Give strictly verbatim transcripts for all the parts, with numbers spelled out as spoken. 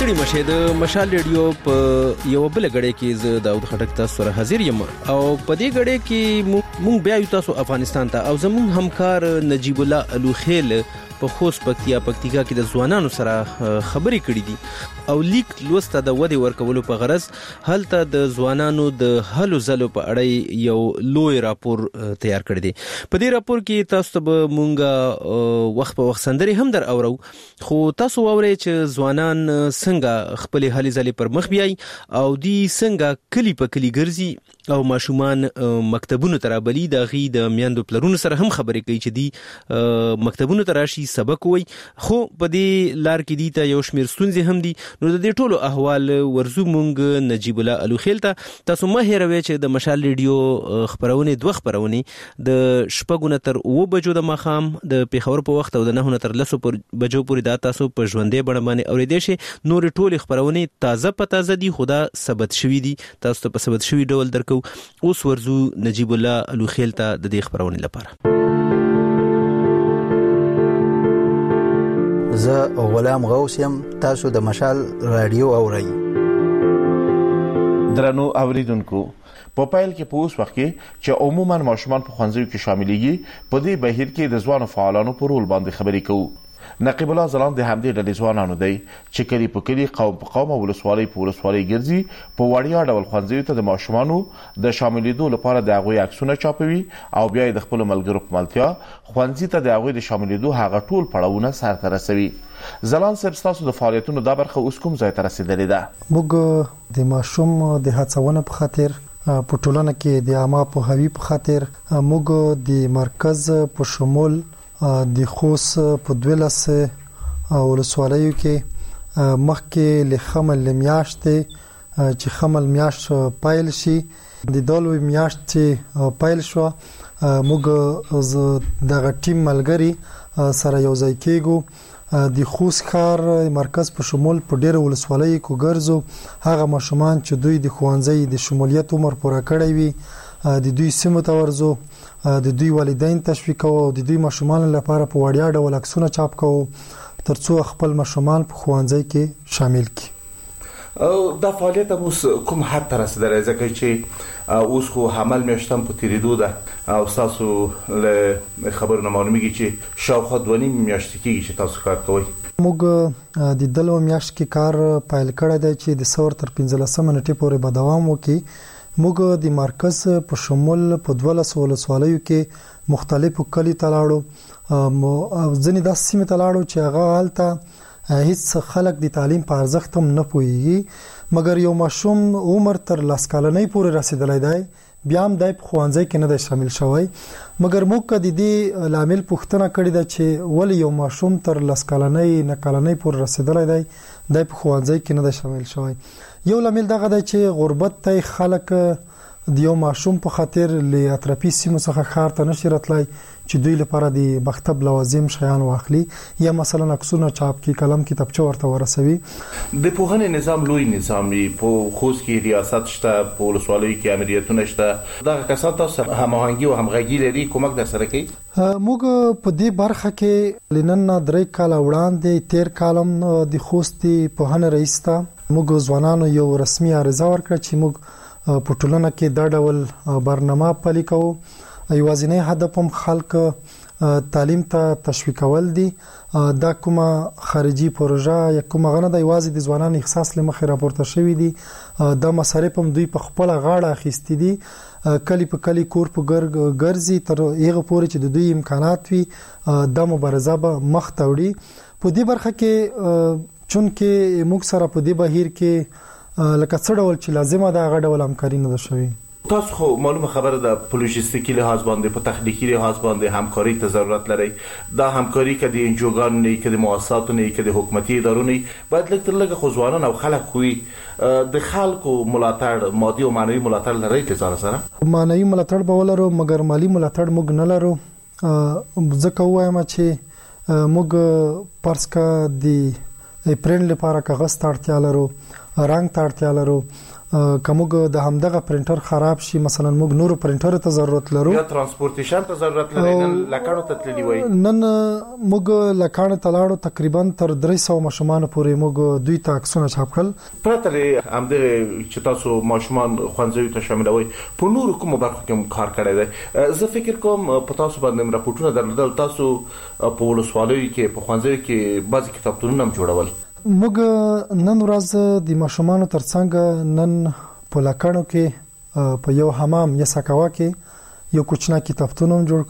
ستړي مشه د مشال ریډیو په یو بل غړې کې ز داود خټک تاسو سره حاضر یم او په دې غړې کې مونږ بیا یو تاسو افغانستان ته او زمون همکار نجیب الله الوخیل په خوست پکتیا پکتیکا کې د ځوانانو سره خبرې کړې دي او لیک لوسته د ودی ورکولو په غرض هلته د ځوانانو د هلو زلو په اړه یو لوی راپور تیار کړی دی. په دې راپور کې تاسو ته مونږه وخت په وخت سندري هم در اورو خو تاسو ووري چې ځوانان څنګه خپل هلي زلي پر مخ بیاي او دی څنګه کلی په کلی ګرځي او ماشومان مکتبونو ته رابلي د غي د میاندو پلرونو سره هم خبرې کوي چې دی مکتبونو ته راشي سبق وای خو په دې لار کې دي ته یو شمیر ستونزې هم دي. نو د دې ټولو احوال ورزو مونږ نجیب الله الوخیل ته تاسو مه هیروي چې د مشال ریډیو خبرونه دوه خبرونه د شپږونه تر اوه بجو د مخام د پیښور په وخت او د نهونه تر لسو بجو پورې دا تاسو په ژوندې بڼه باندې اورېدئ شئ. نور ټول خبرونه تازه په تازه دي خدا ثبت شوي دي تاسو ته په ثبت شوي ډول درکو. اوس ورزو نجیب الله الوخیل ته د دې خبرونه لپاره. زه غلام غوث یم تاسو د مشال رادیو اورئ. درنو اوریدونکو په پایل کې په اوس وخت کې چې عموما ماشومان په خوانځو کې شاملېږي په دې بهیر کې د ځوانو فعالانو په رول باندې خبرې کوو. نقیب الله زلان د همدې ډلې ځوانانو دی چې کلی په کلی قوم په قوم او ولسوالۍ په ولسوالۍ ګرځي په وړیا ډول خوانځو ته د ماشومانو د شاملېدو لپاره د هغوی عکسونه چاپوي او بیا د خپل ملګرو په ملتیا خوانځي ته د هغوی د شاملېدو هغه ټول پړاوونه سرته رسوي. زلان صاحب تاسو د فعالیتونو د برخه اوس کوم ځای ته رسیدلې ده؟ موږ د ماشوم د هڅونه په خاطر په ټولنه کې د عامه په هوی په خاطر موږ د مرکز په شمول د خوست په دولس ولسوالیو کې مخکې له خمل میاشتې چې خمل میاشت پایل شي د دالوي میاشت چې پایل شو موږ دغه ټیم ملګری سره یو ځای کېږو د خوست ښار مرکز په شمول په ډېر ولسوالۍ کې ګرځو هغه ماشومان چې دوی د خوانځي د شمولیت عمر پوره کړی وي د دوی سیمه ته ورځو د دوی والدین تشویق او د دوی ماشومان لپاره په وړیا ډول عکسونه چاپ کوو ترڅو خپل ماشومان په خوانځي کې شامل کړي. او دا فعالیت اوس کوم حد ته رسیدلی ځکه چې اوس خو حمل میاشتم په تیریدو ده او تاسو له خبرونو معلومیږي چې شاوخوا دوه نیم میاشتې کېږي چې تاسو کار کوئ. موږ د دلو میاشت کې کار پیل کړی دی چې د څلور تر پنځلسمه نیټې پورې به دوام وکړي. موږ د مرکز په شمول په دولس ولسوالیو کې مختلفو کلی تلاړو ځنې داسې سیمې تلاړو چې هغه حالته هیڅ خلک د تعلیم په ارزښت هم نه پوهیږي مګر یو ماشوم عمر تر لس کلنۍ پورې رسیدلی دی بیا هم د خوانځي کې نه دی شامل شوی مګر موږ د دې لامل پوښتنه کړې ده چې ولې یو ماشوم تر لس کلنۍ نه کلنۍ پورې رسیدلی دی د خوانځي کې نه دی شامل شوی. یو لامل دغه دی چې غربت ته خلک د یو ماشوم په خاطر له اطرافي سیمو څخه ښار ته نشي راتلی چې دوی لپاره د مکتب لوازم شیان واخلي یا مثلا عکسونه چاپ کی قلم کتابچه ورته ورسوي. د پوهنې نظام لوی نظامي په خوست کې ریاست شته په ولسوالۍ کې امریتونه شته دغه کسان تاسو هماهنګي او همغږي لري کومک در سره کوي؟ موږ په دې برخه کې لنن درې کال وړاندې تیر کالم د خوست پوهنې رئیس ته موږ ځوانانو یو رسمي عریضه ورکړه چې موږ په ټولنه کې دا ډول برنامه پلي کوو. یوازینی هدف هم خلک تعلیم ته تشویقول دي. دا کومه خارجي پروژه یا کومه غنه د یوازې د ځوانانو احساس لمخې راپورته شوی دي دا مصارف هم دوی په خپل غاړه اخیستي دي کلی په کلی کور په ګرځي تر هغه پورې چې د دوی امکانات وي د مبارزه به مخ ته وړي. په دې برخه کې چونکه موږ سره په دې بهیر کې لکه څه ډول چې لازمه ده هغه ډول همکاري نه ده شوې. تاسو خو معلومه خبره ده په لوجستیکي لحاظ باندې په تخنیکی لحاظ باندې همکاري ته ضرورت لري. دا همکاري کدي انجوګان نه کدي مؤسسات نه کدي حکومتي ادارو نه باید لکه تر لږه خو ځوانان او خلک کوي د خلکو ملاتړ مادي او معنوي ملاتړ لري چې سره سره معنوي ملاتړ به ولرو مګر مالی ملاتړ موږ نه لرو. ځکه وایم چې موږ پرسکا دی پرین لپاره کاغذ ته اړتیا لرو رنګ ته اړتیا لرو کومګه د همدغه پرینټر خراب شي مثلا موږ نور پرینټر ته ضرورت لرو یا ترانسپورټیشن ته ضرورت لري نن لکانو ته تللی وای نن موږ لکانو ته لاړو تقریبا تر درې سوه ماشومان پورې موږ دوی ته عکسونه چاپ کړل پرته همدغه چې تاسو ماشومان خوانځوي ته شاملوي په نور کوم برخو کې کار کړی دی زه فکر کوم په تاسو باندې راپورټونه درلودل تاسو په ولسوالۍ کې په خوانځوي کې بعضي کتابتونونه هم جوړول موږ نن ورځ د ماشومان ترڅنګ نن په لکانو کې په یو حمام یا سکاوا کې یو کوچنا کتابتون هم جوړ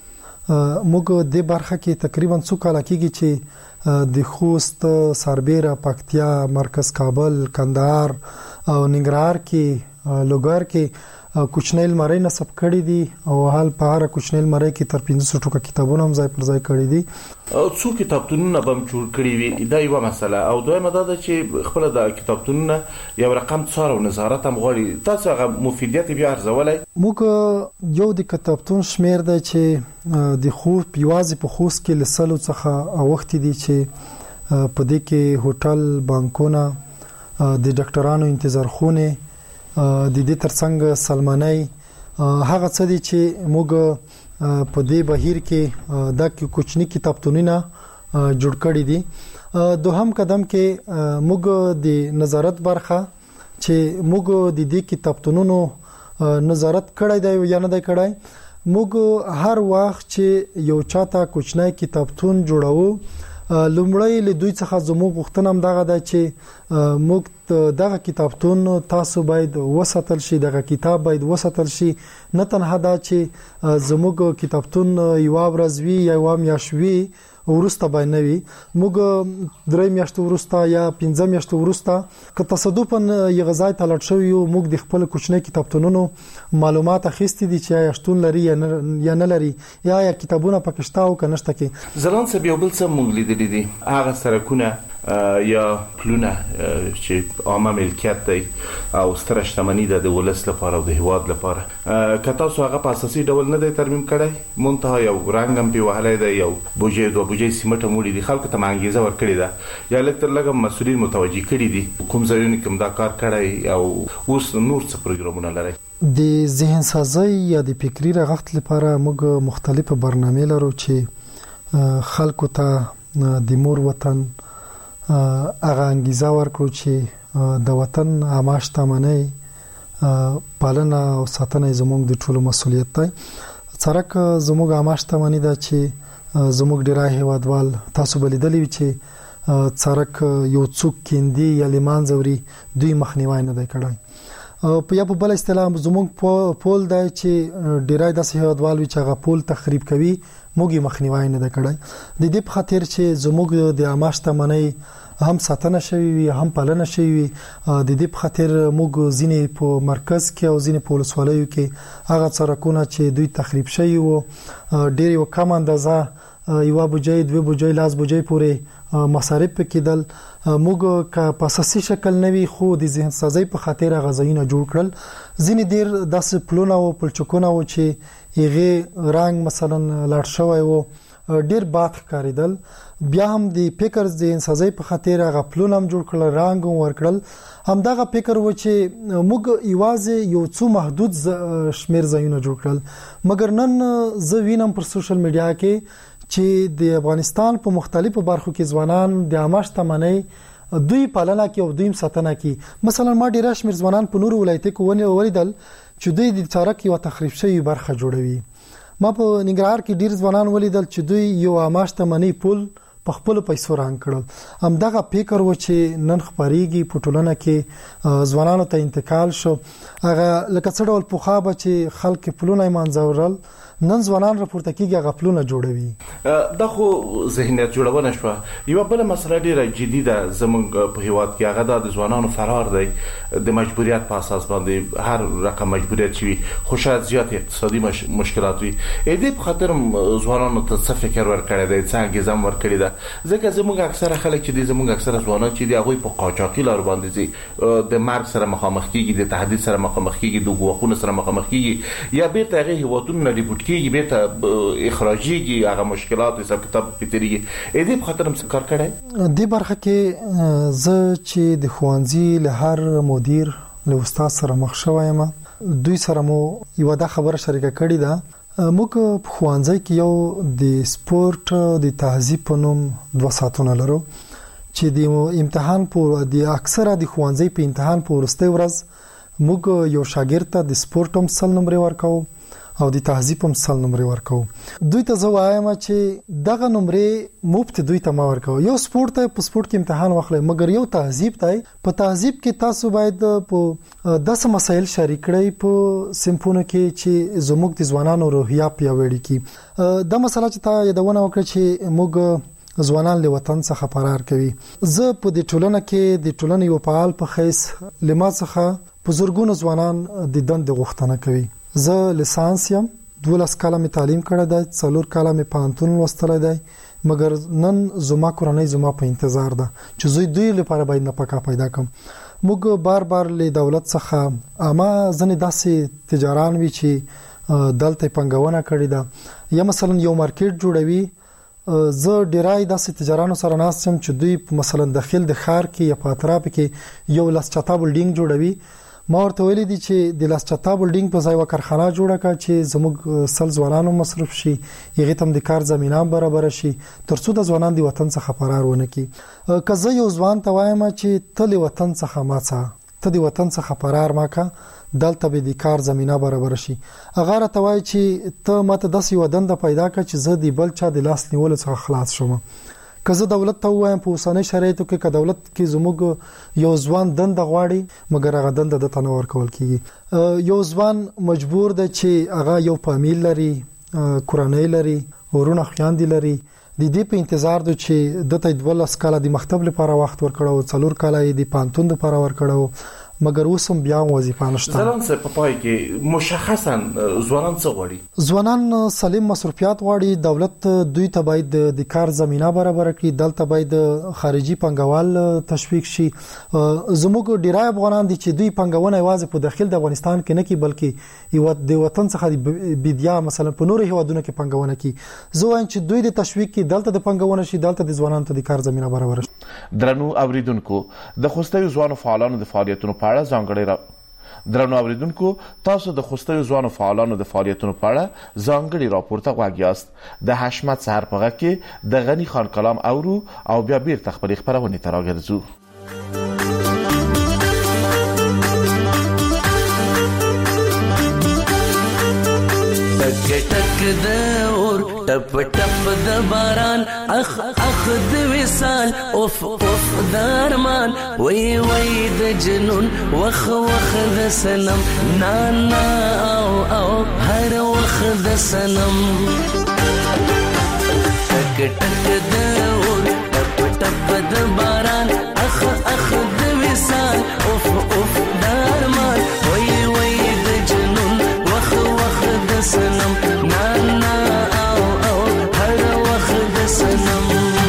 کړو موږ د برخه کې تقریبا څو کال کېږي چې د خوست سربېره پکتیا مرکز کابل کندهار او ننګرهار کې لوګر کې کوچنی لمرۍ نصب کړي دي او حال په هر کوچنی لمرۍ کې تر پنځه سوه ټوکه کتابونه هم ځای پر ځای کړي دي څو کتابتونونه به جوړ کړي وي دا یو مسله او دویمه دا ده چې خپل د کتابتونونه یو رقم څار او نظارت هم غواړي تاسو هغه مفیدیت بیا ارزولای موږ یو د کتابتون شمیر دی چې د خوست پیوازي په خوست کې لسلو څخه وخت دي چې په دې کې هوټل بانکونه د ډاکټرانو انتظار خونه د دې ترڅنګ سلمانای هغه څه دي چې موږ په دې بهیر کې د کوچنی کتابتونونه جوړ کړی دي دوهم قدم کې موږ د نظارت برخه چې موږ د دې کتابتونونو نظارت کړی دی یا نه دی کړی موږ هر وخت چې یو چاته کوچنی کتابتون جوړاو لومړی له دوی څخه زموږ غوښتنه هم دغه ده چې موږ دغه کتابتون تاسو باید وساتل شي دغه کتاب باید وساتل شي نه تنها دا چې زموږ کتابتون یو ورځ وی یا یو میاشت وی ورسته باندې وی موږ درې میاشتې ورسته یا پنځه میاشتې ورسته که تصادفاً یو غځای ته لاړ شو یو موږ د خپل کوچنی کتابتونونو معلومات اخیستي دي چې شتون لري یا نه لري یا یا کتابونه پکشتا او کنهشته کې زلان څه بیا بل څه موږ لیدلې دي هغه سرکونه یا پلونه چې عامه ملکیت دی او ستر شتمنۍ ده د ولس لپاره او د هیواد لپاره که تاسو هغه په اساسي ډول نه دی ترمیم کړی منتها یو رنګ هم په وهلای دی یو بوجې دوه بوجې سیمټ موړي دي خلکو ته انګیزه ورکړي ده یا لکه لږه مسؤلین متوجي کړي دي کوم ځایونه کوم دا کار کړی او اوس نور څه پروګرامونه لري د ذهن سازي یا د فکری رغښت لپاره موږ مختلفه برنامې لرو چې خلکو ته د مور وطن هغه انګیزه ورکړو چې د وطن عامه شتمنۍ پالنه او ساتنه زموږ د ټولو مسولیت دی څرک زموږ عامه شتمنۍ ده چې زموږ ډیری هیوادوال تاسو بلیدلې چې څرک یو څوک کیندي یا لیمان زوري دوی مخنیوي نه دی کړی په یا په بل اصطلاح زموږ پول دی چې ډیری داسې هیوادوال وي چې هغه پول تخریب کوي موږ مخنیوي نه دی کړی د دې په خاطر چې زموږ د عامه شتمنۍ هم ساتنه شوی وي هم پالنه شوی وي د دې په خاطر موږ ځینې په مرکز کې او ځینې په ولسوالیو کې هغه څرکونه چې دوی تخریب شوی وو ډېر یو کم اندازه یو بوجي دوه بوجي لاس بوجي پورې مصارف کېدل موږ که په اساسي شکل نوي خو د ذهن سازي په خاطر غزاینه جوړ کړل ځینې ډېر داسې پلونه او پلچکونه و چې هغه رنگ مثلا لاړ شوی وو ډیر باد ښکاریدل بیا هم د فکر د انسازي په خاطر غفلون هم جوړ کړل رنگ ورکړل هم دغه فکر و چې موږ ایوازې یو څو محدود شمیر ځایونه جوړ کړل مګر نن زه وینم پر سوشل میډیا کې چې د افغانستان په مختلفو برخو کې ځوانان د عامه شتمنۍ دوی پالنه کوي او دوی ساتنه کوي مثلا ما ډیر شمیر ځوانان په نور ولایتونو کې ولیدل چې دوی د څارک یو تخریب شوی برخه جوړوي ما په ننګرهار کې ډیر ځوانان ولیدل چې دوی یو عامه شتمنۍ پول په خپل پیسو رنګ کړل هم دغه فکر و چې نن خبريږي په ټولنه کې ځوانانو ته انتقال شو هغه لکه څه ډول په خابه چې خلک پلونه منځورل نن ځوانان راپورته کیږي غفلونه جوړوي دا خو ذهنیت جوړونه شو یو بل مسله ډیره جدي ده زمونږ په هیواد کې هغه د ځوانانو فرار دی د مجبوریت په اساس باندې هر رقم مجبوریت شي خو شاید زیات اقتصادي مش... مشکلات وي اې دې په خاطر ځوانانو ته څه فکر ورکړی دی څنګه زم ورکړی ده ځکه زمونږ اکثره خلک چې دي زمونږ اکثره ځوانان چې دي هغه په قاچاقي لار باندې دي د مرګ سره مخامخ کیږي د تهدید سره مخامخ کیږي د غوښونو سره مخامخ کیږي یا بیرته هغه هیوادونو ریپورت کیږي بیرته اخراجيږي هغه مشکلات حساب کتاب پیتريږي اې دې په خاطر هم کار کړی د برخه کې ز چې د خوانزي له هر مدیر له استاد سره مخ شوم. دوی سره مو یو د خبره شریکه کړې ده. موږ په خوانځي کې یو د سپورت د تهذیب په نوم دوه ساعتونه لرو چې د امتحان په د اکثره د خوانځي په امتحان په ورسته ورځ موږ یو شاګرد ته د سپورت هم سل نمبر ورکاو او د تهذیب هم سل نمبر ورکاو. دوی ته زه وایم چې دغه نمبر مفت دوی ته ما ورکاو. یو سپورت ته په سپورت کې امتحان واخلئ مګر یو تهذیب ته په تهذیب کې تاسو باید په داسې مسایل شریک کړئ په سمپونه کې چې زموږ د ځوانانو روحیه پیاوړې کړي. دا مسله چې تا یادونه وکړه چې موږ ځوانان له وطن څخه فرار کوي. زه په دې ټولنه کې د ټولنې یو فعال په خیس لما څخه په زورګونو ځوانان د دند غوښتنه کوي. زه لیسانس یم، دولس کاله مې تعلیم کړی دی، څلور کاله مې پوهنتون لوستلی دی، مګر نن زما کورنۍ زما په انتظار ده چې زه دوی لپاره باید نفقه پیدا کړم. موږ بار بار له دولت څخه اما ځنې داسې تجاران وي چې دلته پنګونه کړې ده یا مثلا یو مارکیټ جوړوي. زه ډیرای داسې تجارانو سره ناستم چې دوی مثلا داخل د ښار کې یا په اطراف کې یو لاسچتا بلډینګ جوړوي. ما ورته ویلي دي چې د لاسچتا بلډینګ په ځای و کارخانه جوړه کړه چې زموږ سل ځوانانو مصرف شي، هغه تم د کار زمينه برابر شي ترڅو د ځوانان د وطن څخه فرار ونه کړي. که زه یو ځوان ته وایم چې ته د وطن څخه ماڅه ته د وطن څخه فرار ماکه دلته به د کار زمينه برابر شي، هغه راته وایي چې ته ماته داسې ودان د پیدا کړ چې زه د بل چا د لاس نیول څخه خلاص شوم. که زه دولت ته وایم په اوسنۍ شرایطو کې که دولت کې زموږ یو ځوان دند غواړي مګر هغه دند د تنو ورکول کیږي. یو ځوان مجبور دی چې هغه یو فامیل لري، کورنۍ لري، ورونه خويندې لري، د دې په انتظار دی چې د ته د ولس کاله د مکتب لپاره وخت ورکړو، څلور کاله د پانتون لپاره ورکړو مګر اوسم بیا وظیفه نشته. ځلان سره په پای کې مشخصا ځوانان څه غواړي؟ ځوانان سالم مصرفيات غواړي. دولت دوی ته باید د کار زمينه برابر کړي، دلته باید خارجي پنګوال تشویق شي. زموږ ډیرای افغانان دي چې دوی پنګونه یوازې په داخل د افغانستان کې نه کوي بلکې یو د وطن څخه د بيدیا مثلا په نورو هیوادونو کې پنګونه کوي. زه وایم چې دوی د تشویق کې دلته د پنګونه شي، دلته د ځوانانو ته د کار زمينه برابر شي. درنو اوریدونکو د خوستي ځوانو فعالانو د فعالیتونو په اړه ځانګړي را درنو اوریدونکو تاسو د خوستي ځوانو فعالانو د فعالیتونو په اړه ځانګړي راپورته غواړئ. د حشمت سحر پغه کې د غنی خان کلام اورو او بیا بیرته خبرې خبرونه تراګرځو. ټک ټک د اور ټپ ټپ د باران اخ اخ د وصال اوف اوف د ارمان وی وی د جنون وخ وخ د سنم نا نا او او هر وخ د سنم ټک ټک د اور ټپ ټپ د باران اخ اخ د وصال اوف اوف د ارمان وی وی د جنون وخ وخ د سنم نا نا او او هر وخت د سنم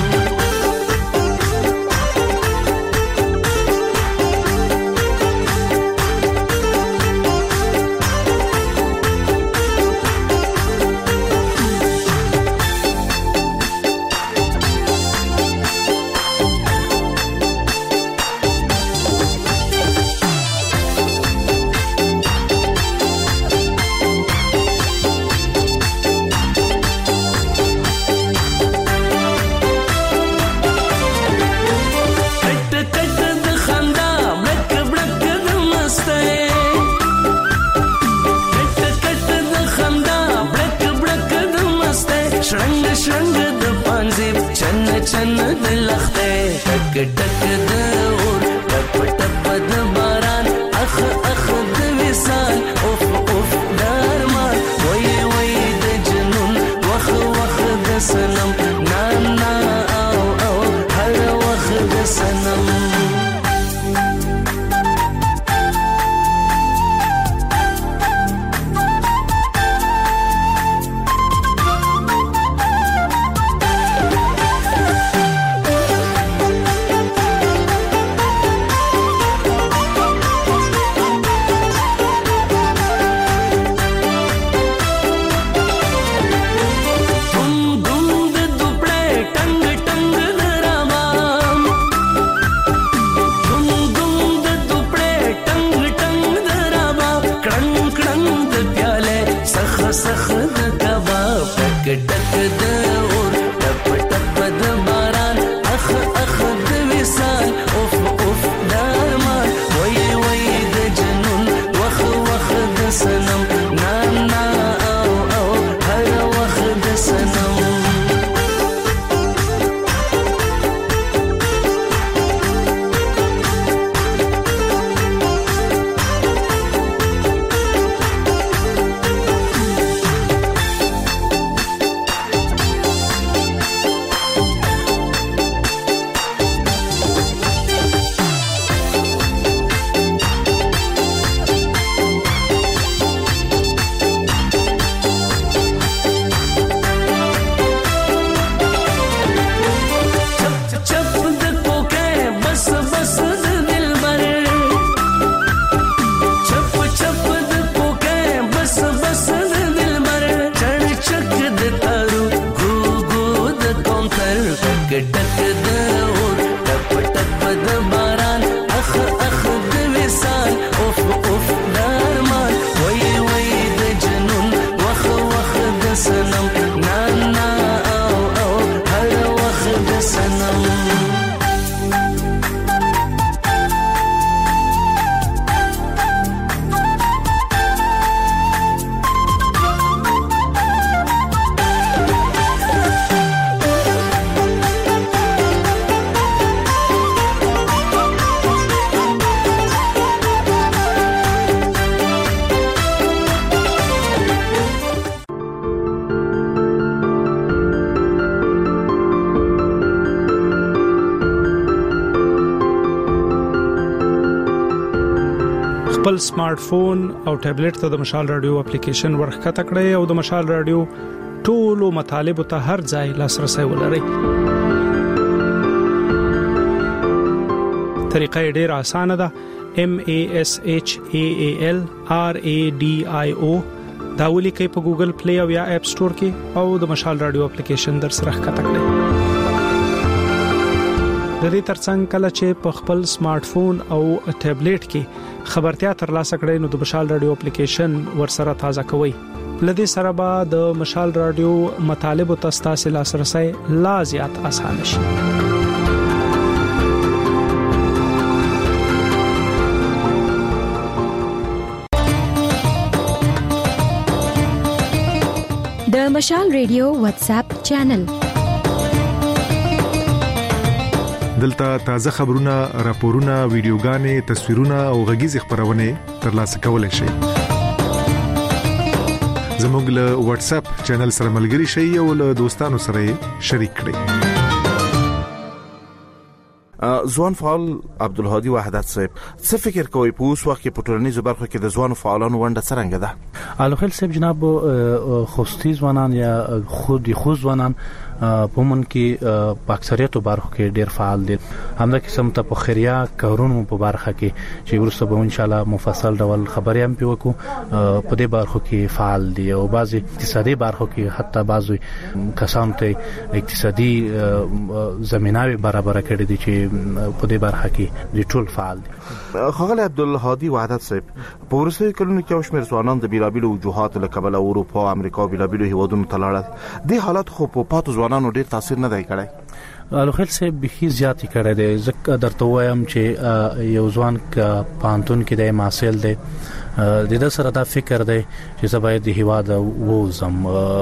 چن د لخته ټک ټک د اور ټپ ټپ د باران اخ اخ د وصال اوف اوف د ارمان وی وی د جنون وخ وخ د سنم نا نا او او هر وخ د سنم د کباب ټک ټک د اور ټپ ټپ د باران اخ اخ د وصال اوف اوف درمان وای وای د جنون وخ وخ د سنم نا نا او او هر وخت د سنم خپل سمارټ فون او ټابلیټ ته د مشال رادیو اپلیکیشن ورخکته کړئ او د مشال رادیو ټولو مطالب ته هر ځای لاسرسي ولرئ. طریقه ډیره اسانه ده. M A S H A A L R A D I O دا ولیکئ په ګوګل پلی او یا اپ سٹور کې او د مشال رادیو اپلیکیشن در سره ښکته کړئ. د دې ترڅنګ کله چې په خپل سمارټ فون او ټابلیټ کې خبرتیا ترلاسه کړئ نو د مشال رادیو اپلیکیشن ورسره تازه کوئ. لدې سره به د مشال رادیو مطالب او تاسو لاسرسي لا زیات اسانه شي. د مشال رادیو واتس اپ چینل دلته تازه خبرونه، راپورونه، ویډیوګانې، تصویرونه او غږیز خبرونه ترلاسه کولای شئ. زموږ له واتس اپ چینل سره ملګري شئ او له دوستانو سره شریک کړئ. ځوان فعال عبدالهادي وحدت صاحب څه فکر کوي په اوس وخت کې په ټولنیزو برخو کې د ځوانو فعالانو ونډه څنګه ده؟ الوخیل صاحب جناب خوستي ځوانان یا خود خو ځوانان په من کې په اکثریت برخو کې ډیر فعال دي. همدا قسم ته په خیریه کارونو په برخه کې چې ورسته به ان شاء الله مفصل ډول خبرې هم پیوکو په دې برخو کې فعال دي او بعضي اقتصادي برخو کې حتی بعضي کسان ته اقتصادي زميناوي برابر کړي دي چې په دې برخه کې د ټول فعال دي. خغل عبدالهادي وحدت صاحب په ورسته کلونو کې اوشمیر ځوانان د بیلابیلو وجوهاتو له کبله اروپا، امریکا او بیلابیلو هیوادونو ته لاړل. دې حالت خو په پاتو ځوانانو ډیر تاثیر نه دی کړی. الوخیل صاحب به زیاتی کړی دی. ځکه درته وایم چې یو ځوان ک پانتون کې د ماسل دی د دې سره دا فکر دی چې زباید د هیواد ووزم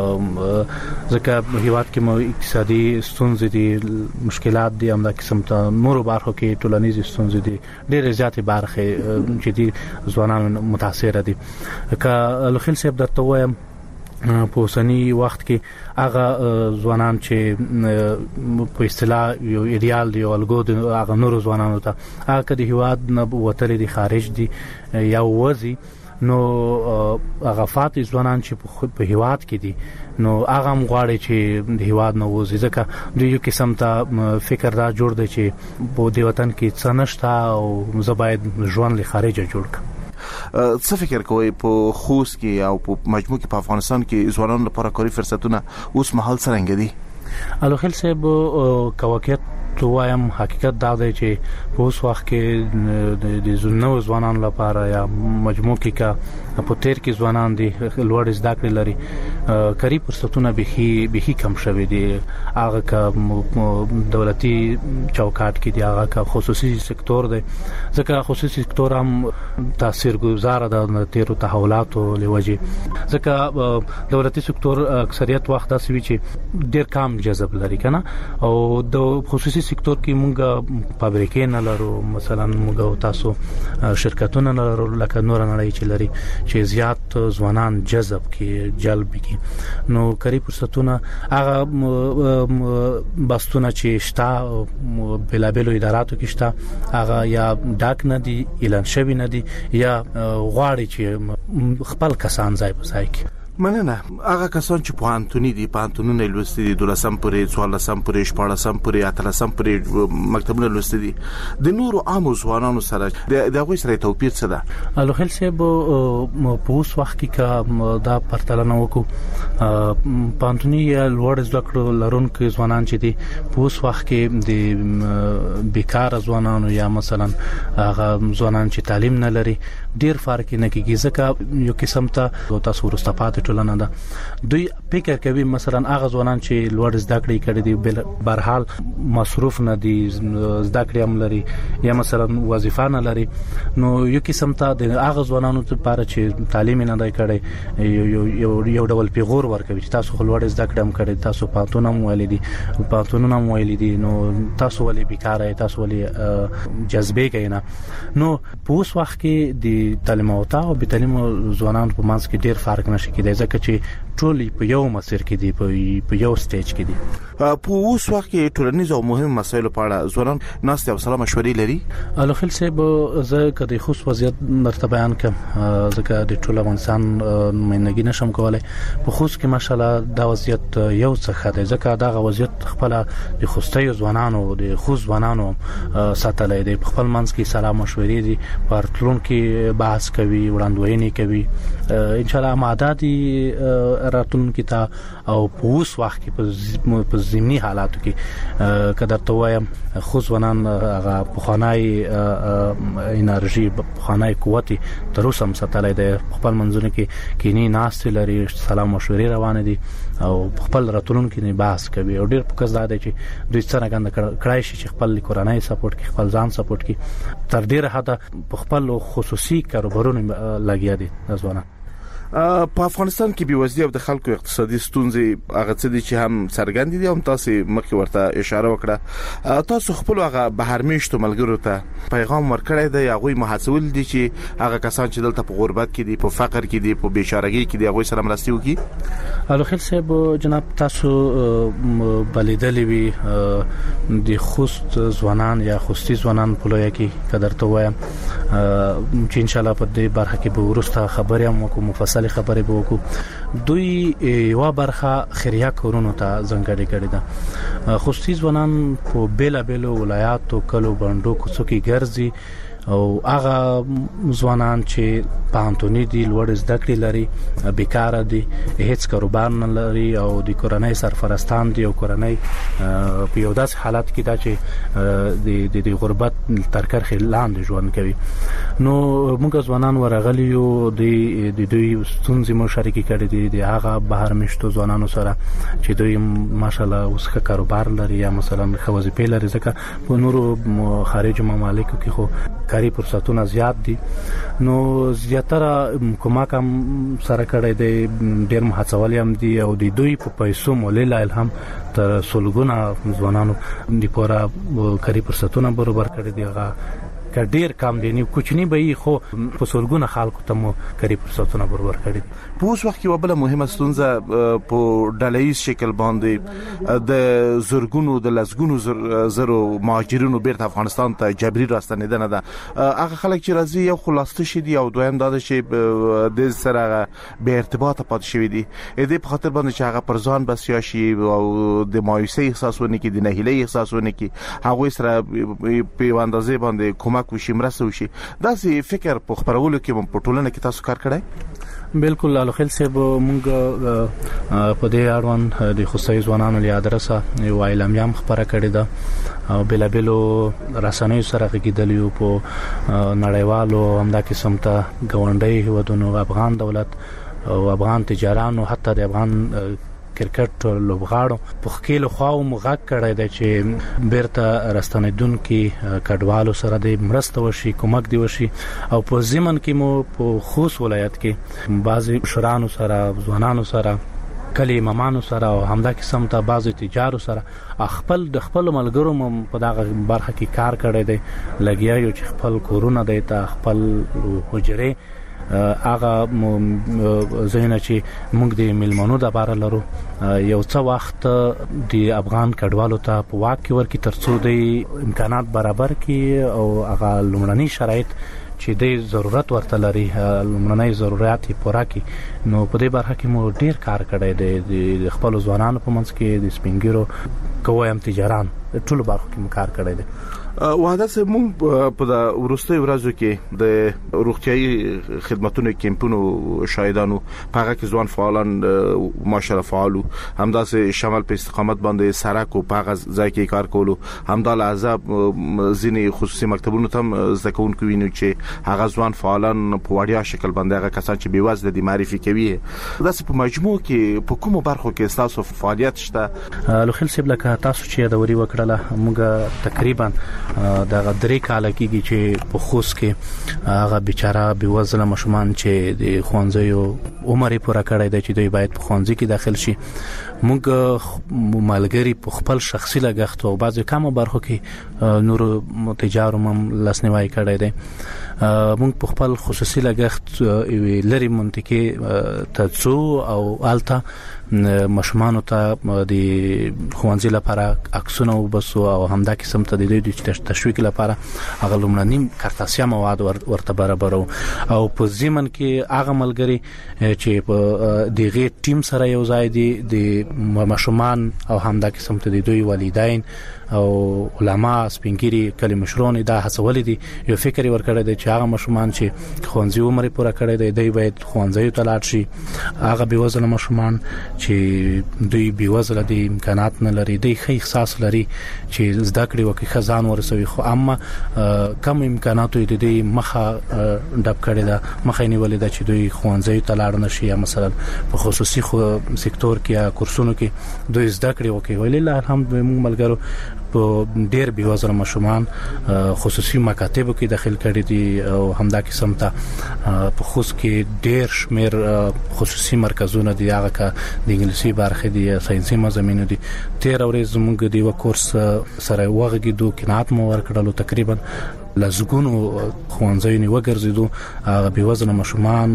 ځکه هیواد کې مو اقتصادي ستونزې دي، مشکلات دي، همدا قسم ته نورو برخو کې ټولنیز ستونزې دي، ډېر زیاتې برخې چې دي ځوانان متاثر دي. که الوخیل صاحب درته وایم په اوسنی وخت کې هغه ځوانان چې په اصطلاح یو ایدیال دی او الګو د هغه نورو ځوانانو ته هغه د هیواد نه وتل دي، خارج دي یا وځي، نو هغه فاتح ځوانان چې په هیواد کې دي نو هغه مغواړي چې د هیواد نه وځي. ځکه د یو قسم ته فکر دا جوړ دی چې په دې وطن کې څه نشته او زه باید ژوند له خارجه جوړ کړم. څه فکر کوي په خوست کې او په مجموع کې په افغانستان کې ځوانانو لپاره کاري فرصتونه اوس مهال څنګه دي؟ الوخیل صاحب کواکیت وایم حقیقت دا دی چې په اوس وخت کې د زنو ځوانانو لپاره یا مجموع کې کا په تیر کې ځوانان دي لوړ زده کړې لري کاری فرصتونه به به کم شوي دي هغه ک دولتي چوکاټ کې دی هغه ک خصوصي سکتور دی ځکه خصوصي سکتور هم تاثیرګذار ده د تیرو تحولاتو لوجه ځکه دولتي سکتور اکثریت وخت داسې وي چې ډیر کم جذب لري کنه او د خصوصي سکتور کې مونږ فابریکې نه لرو مثلا مونږ تاسو شرکتونه نه لرو لکه نور نړۍ چې لري چې زیات ځوانان جذب کې جلب کې نو کاری فرصتونه هغه بستونه چې شته بلابلو اداراتو کې شته هغه یا ډاک نه دي اعلان شوی نه دي یا غواړي چې خپل کسان ځای په ځای کې مننه هغه کسان چې په انټونی دي په انټونی لوستي دي دولسم پرې څوارلسم پرې شپاړسم پرې اتلسم پرې مکتبونه لوستي دي د نورو عام ځوانانو سره د دغه سره توپیر څه ده الوخل صاحب په اوس وخت کې دا پرتلنه وکړو په انټونی لوړ زده کړو لرونکو ځوانان چې دي په اوس وخت کې د بیکار ځوانانو یا مثلا هغه ځوانان چې تعلیم نه لري ډیر فرق نه کیږي ځکه یو قسم ته تاسو ورسته پاتې ټولنه ده دوی فکر کوي مثلا هغه ځوانان چې لوړ زده کړې کړي دي بهر حال مصروف نه دي زده کړې هم لري یا مثلا وظیفه نه لري نو یو قسم ته د هغه ځوانانو لپاره چې تعلیم نه دی کړي یو یو یو ډول پیغور ورکوي چې تاسو لوړ زده کړم کړي تاسو پاتونه مو ولیدي پاتونه مو ولیدي نو تاسو ولې بیکار یې تاسو ولې جذبه کوي نه نو په اوس وخت کې د تعلیم او تا او به تعلیم ځوانانو په منځ کې ډیر فرق نشي کېدای ځکه چې ټول په یو مسیر کې دي په یو سټیج کې دي په اوس وخت کې ټولنیز او مهم مسایلو په اړه ځوانان ناست او سلام مشورې لري الوخل صاحب زه کدي خصوص وضعیت مرتبه بیان کوم ځکه د ټول افغانستان نمائندګي نشم کولای په خصوص کې ماشاءالله دا وضعیت یو څه دی ځکه دا وضعیت خپل د خوستي ځوانانو د خوز ځوانانو ساتلای دي خپل منځ کې سلام مشورې دي پر ټولون کې بحث کوي وړاندوینې کوي ان شاء الله ماده دي راتون کې تا او په اوس وخت کې په زمینی حالاتو کې قدر ته وایم خو ځوانان هغه پخوانای انرژي پخوانای قوت تر اوسه هم ساتلای دي خپل منځونه کې کینی ناس لري سلام مشورې روان دي او خپل راتلون کې نه بحث کوي او ډیر پکې زده چې دوی څنګه غند کړای شي چې خپل کورنۍ سپورټ کې خپل ځان سپورټ کې تر ډیر حد خپل خصوصي کاروبارونه لګیا دي ځوانان په افغانستان کې بېوزلي او د خلکو اقتصادي ستونزې هغه څه دي چې هم څرګند دي هم تاسو مخکې ورته اشاره وکړه تاسو خپل هغه بهرمېشتو ملګرو ته پیغام ورکړی دی هغه محاسول دي چې هغه کسان چې دلته په غربت کې دي په فقر کې دي په بیچارهګي کې دي هغه سره مرستي وکړي الوخل صاحب جناب تاسو بلیدلې وي د خوست ځوانان یا خوستي ځوانان په لوی کې قدر ته وایم چې ان شاء الله په دې برخه کې به ورسته خبرې هم کوم مفصل خبرې به وکړو دوی یو برخه خیریه کورونو ته ځنګړې کړې ده خوستي ځوانان په بیل بیل ولایاتو کلو بندو کوڅو کې ګرځي او هغه ځوانان چې پانتونی دي لوړ زده کړې لري بیکار دي هیڅ کاروبار نه لري او د کورنۍ سرپرستان دي او کورنۍ په یو داس حالت کې دا چې د د غربت تر کرخې لاندې ژوند کوي نو موږ ځوانان ورغلی یو د د دوی ستونزې مشارکت کړي دي د هغه بهر مشتو ځوانانو سره چې دوی ماشالله اوس ښه کاروبار لري یا مثلا خوازي په لري ځکه په نورو خارج ممالکو کې خو کاری فرصتونه زیات دي نو زیاتره کومک هم سره کړی دی ډیر محصول هم دي او د دوی په پیسو مولل الهام تر سلګونه ځوانانو د پورا کاری فرصتونه برابر کړی دی هغه کډیر کم دي نو کوچنی به خو په سلګونه خلکو ته مو کاری فرصتونه برابر کړی دي په اوس وخت کې وبله مهمه ستونزه په ډالهیز شکل باندې د زرګونو د لسګونو زرو مهاجرینو بیرته افغانستان ته جبري راستنیدنه ده هغه خلک چې راځي یو خلاصته شي دي او دویم دا چې د سره به ارتباط پات شوی دي دې په خاطر باندې چې هغه پر ځان بسیا شي او د مایوسۍ احساس ونه کې د نهیلۍ احساس ونه کې هغه سره په اندازې باندې کومک وشي مرسته وشي دا سي فکر په خبرولو کې په ټولنه کې تاسو کار کړئ بالکل الوخل صاحب مونږ په دې اړوند د خوستي ځوانانو له ادرسه یو اعلامیه خبره کړې ده او بلا بلو رسنۍ سره کېدلیو په نړیوالو همدا قسم ته غونډي هودونو افغان دولت او افغان تجارانو حتی د افغان کرکټ لوبغاړو په خېل خواو مغاک کړی دی چې بیرته راستنیدون کې کډوالو سره د مرسته وشي کومک دی وشي او په ضمن کې مو په خوست ولایت کې بعضي شرانو سره ځوانانو سره کلی امامانو سره او همدا قسم ته بعضي تجارو سره خپل د خپل ملګرو مم په دغه برخه کې کار کړی دی لګیا یو چې خپل کورونه دی ته خپل حجره هغه زینه چې موږ د ملمنو د بار لرو یو څو وخت د افغان کډوالو ته په واکه ورکی ترڅو د امکانات برابر کی او هغه لومړني شرایط چې د ضرورت ورته لري لومړني ضرورت یې پوره کی نو په دې برخه کې مو ډیر کار کړی دی د خپل ځوانانو په منځ کې د سپینګیرو کویم تجاران ټول برخه کې کار کړی دی. وحده سه مونږ په د ورستۍ ورځو کې د روغتيایي خدماتو کیمپونو شاهدانو هغه کې ځوان فعالان ماشاءالله فعالو همداسې شمال په استقامت باندې سرک او هغه ځای کې کار کولو همدا لحظه ځینی خصوصي مکتبونو ته ځکون کوي چې هغه ځوان فعالان په وړیا شکل باندې هغه کسان چې بیوازله دي معرفي کوي داسې په مجموع کې په کومو برخو کې تاسو فعالیت شته لوخل سیب لکه تاسو چې د وری وکړه موږ تقریبا دا درې کال کېږي چې په خوست کې هغه بیچاره بیوزله مشمان چې د خوانځيو عمر پوره کړی دی چې دوی باید په خوانځي کې داخل شي موږ مالګری په خپل شخصي لګښت او بعضی کومه برخو کې نور تجارو هم لاسنیوي کړی دی موږ په خپل خصوصي لګښت لري منطقه تڅو او التا مشمانو ته د خوانځي لپاره عکسونه وبسو او همدا قسم ته د دې تشویق لپاره هغه لومړنی کارتاسیا مواد ورته برابرو او په ضمن کې هغه ملګری چې په دغه ټیم سره یو ځای دي د مشمان او همدا قسم ته د دوی والدین او علما سپینګری کلی مشرون دا هڅول دي یو فکر ورکړی دی چې هغه مشمان چې خوانځي عمر پوره کړی دی دوی باید خوانځي ته لاړ شي هغه بیوزله مشمان چې دوی بیوزله دي امکانات نه لري دوی خې احساس لري چې زده کړې وکړي خزان ورسوي خو اما کم امکانات دي دوی مخه ډب کړی دا مخه نیولې ده چې دوی خوانځي ته لاړ نشي یا مثلا په خصوصي خو سکتور کې یا کورسونو کې دوی زده کړې وکړي ولله الحمد موږ ملګرو په ډېر بیوزله مشمان خصوصي مکاتبو کې داخل کړي دي او همدا قسم ته په خوست کې ډېر شمیر خصوصي مرکزونه دي هغه کا د انګلیسي برخه دي ساينسي مضامین دي تیر ورځ موږ دی و کورس سره وغږیدو کینات مو ورکړلو تقریبا لزګونو خوانځي نیو ګرځیدو هغه بیوزله مشمان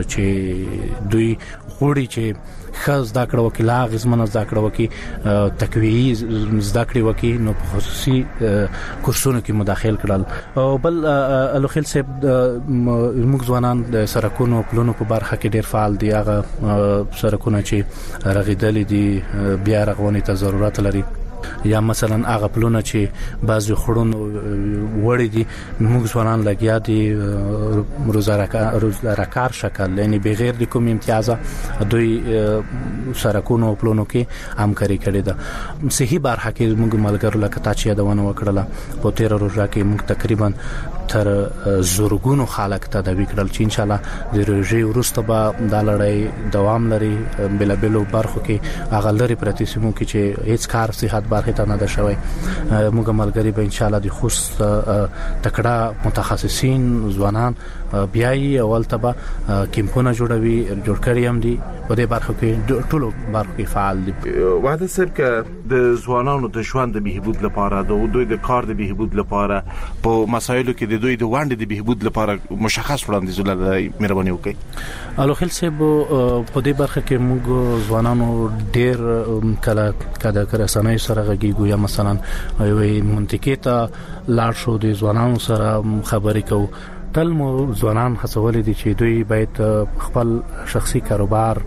چې دوی غوړي چې خاص دا کړو کې لا غزمنه دا کړو کې تکویی زده کړی وکي نو په خصوصي کورسونو کې مداخل کړل او بل الوخیل صاحب موږ ځوانان د سرکونو پلونو په برخه کې ډیر فعال دي هغه سرکونه چې رغیدل دي بیا رغونې ته ضرورت لري یا مثلا هغه پلونه چې بعضی خړون وړي دي موږ ځوانان لګیا دي روزانه کار شکل یعنی بغیر د کوم امتیاز دوی سرکونو پلونو کې همکاري کړې ده صحیح برخه کې موږ ملګرو لکه تا چې دا ونه وکړه په تیر روزه کې موږ تقریبا تر زورګونو خلک ته د وکړل چې ان شاء الله د روزي ورسته به د لړۍ دوام لري بل بل برخو کې هغه لري پرتی سیمو کې چې هیڅ کار صحت برخه ته نه ده شوی موږ ملګری به ان شاء الله د خوست تکړه متخصصین ځوانان بیاي اول تبا کیمپونه جوړوي جوړ کړی هم دي په دې برخه کې ټولو برخو کې فعال دي وعده صاحب ک د ځوانانو د ژوند د بهبود لپاره د دوی د کار د بهبود لپاره په مسایلو کې د دوی د وړاندې د بهبود لپاره مشخص وړاندیز لري مهرباني وکړئ الوخیل صاحب په دې برخه کې موږ ځوانانو ډیر کله کله کرسانای سره غږیږو یا مثلا یوې منطقې ته لاړ شو د ځوانانو سره خبرې کوو تل مو ځوانان هڅول دي چې دوی باید خپل شخصي کاروبار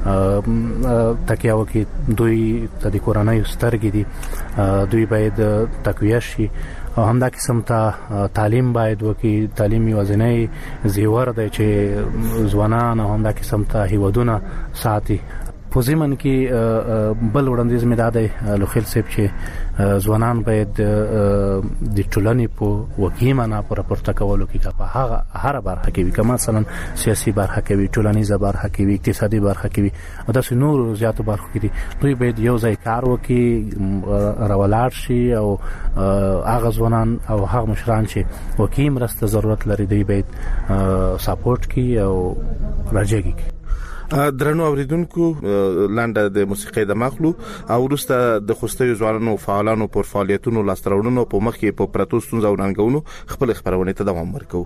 تکیه وکړي دوی د کورنۍ سترګې دي دوی باید تقویه شي او همدا قسم ته تعلیم باید وکړي تعلیم یوازینی زیور دی چې ځوانان او همدا قسم ته هیوادونه ساتي په ځمن کې بل وړاندیز مې داده لوخیل صاحب چې ځوانان باید د ټولنې په وکیمانه پر پورته کولو کې په هغه هر برخه کې کما مثلا سیاسي برخه کې وي ټولنیزه برخه کې وي اقتصادي برخه کې وي او داسې نور زیاتو برخو کې دي دوی باید یو ځای کار وکړي راولار شي او هغه ځوانان او هغه مشران چې وکیم راسته ضرورت لري دی باید سپورټ کوي او راځي. درنو اوریدونکو لاندې د موسیقي د مخلو او ورسته د خوستي ځوانانو فعالانو پر فعالیتونو لاسترونو په مخ کې په پروتو ستونزو وننګونو خپل خبرونه ته دوام ورکوي.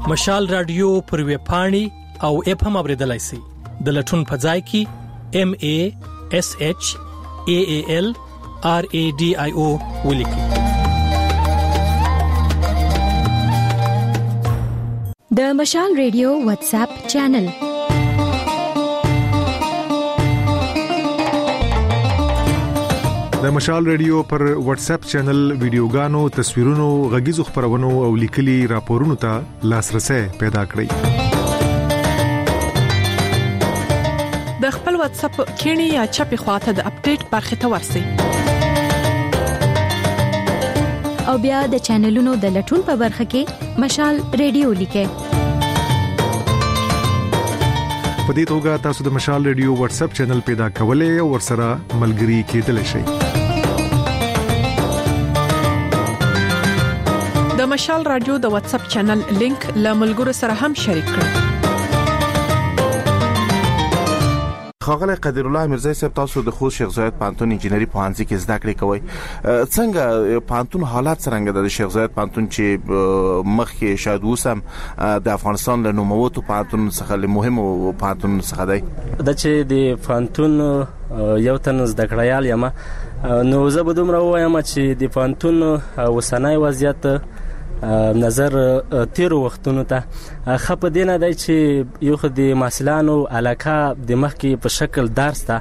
مشال رادیو پر ویب پاڼې او اپ هم اوریدلای شئ. د لټون په ځای کې ام ای اس ایچ ای ای ال آر ای ډي آی او ولیکئ. د مشال ریډیو واتس اپ چینل د مشال ریډیو پر واتس اپ چینل ویډیوګانو، تصویرونو، غږیزو خبرونو او لیکلي راپورونو ته لاسرسي پیدا کړئ. د خپل واتس اپ کینی یا چپی خواته د اپډیټ برخه ته ورسئ. او بیا د چینلونو د لټون په برخه کې مشال ریډیو لیکئ. په دې توګه تاسو د مشال ریډیو واتس اپ چینل پیدا کولای او ورسره ملګري کېدلی شئ. د مشال رادیو د واتس اپ چینل لینک له ملګرو سره هم شریک کړئ. خاغلی قدیر الله میرزای صاحب، تاسو د خوست شیخ زاید پانتون انجینری پوهنځي کې زده کړې کوئ. څنګه پانتون حالات څنګه د شیخ زاید پانتون چې مخکې شاید اوسم د افغانستان له نوموتو پانتون څخه له مهمو پانتون څخه دی؟ د چې د پانتون یو تن زده کړیال یم، نو زه به دومره ووایم چې د پانتون اوسنی وضعیت نظر تیرو وختونو ته خپ دینه دی چې یو خو د محصلانو علاقه د مخکې په شکل درس ته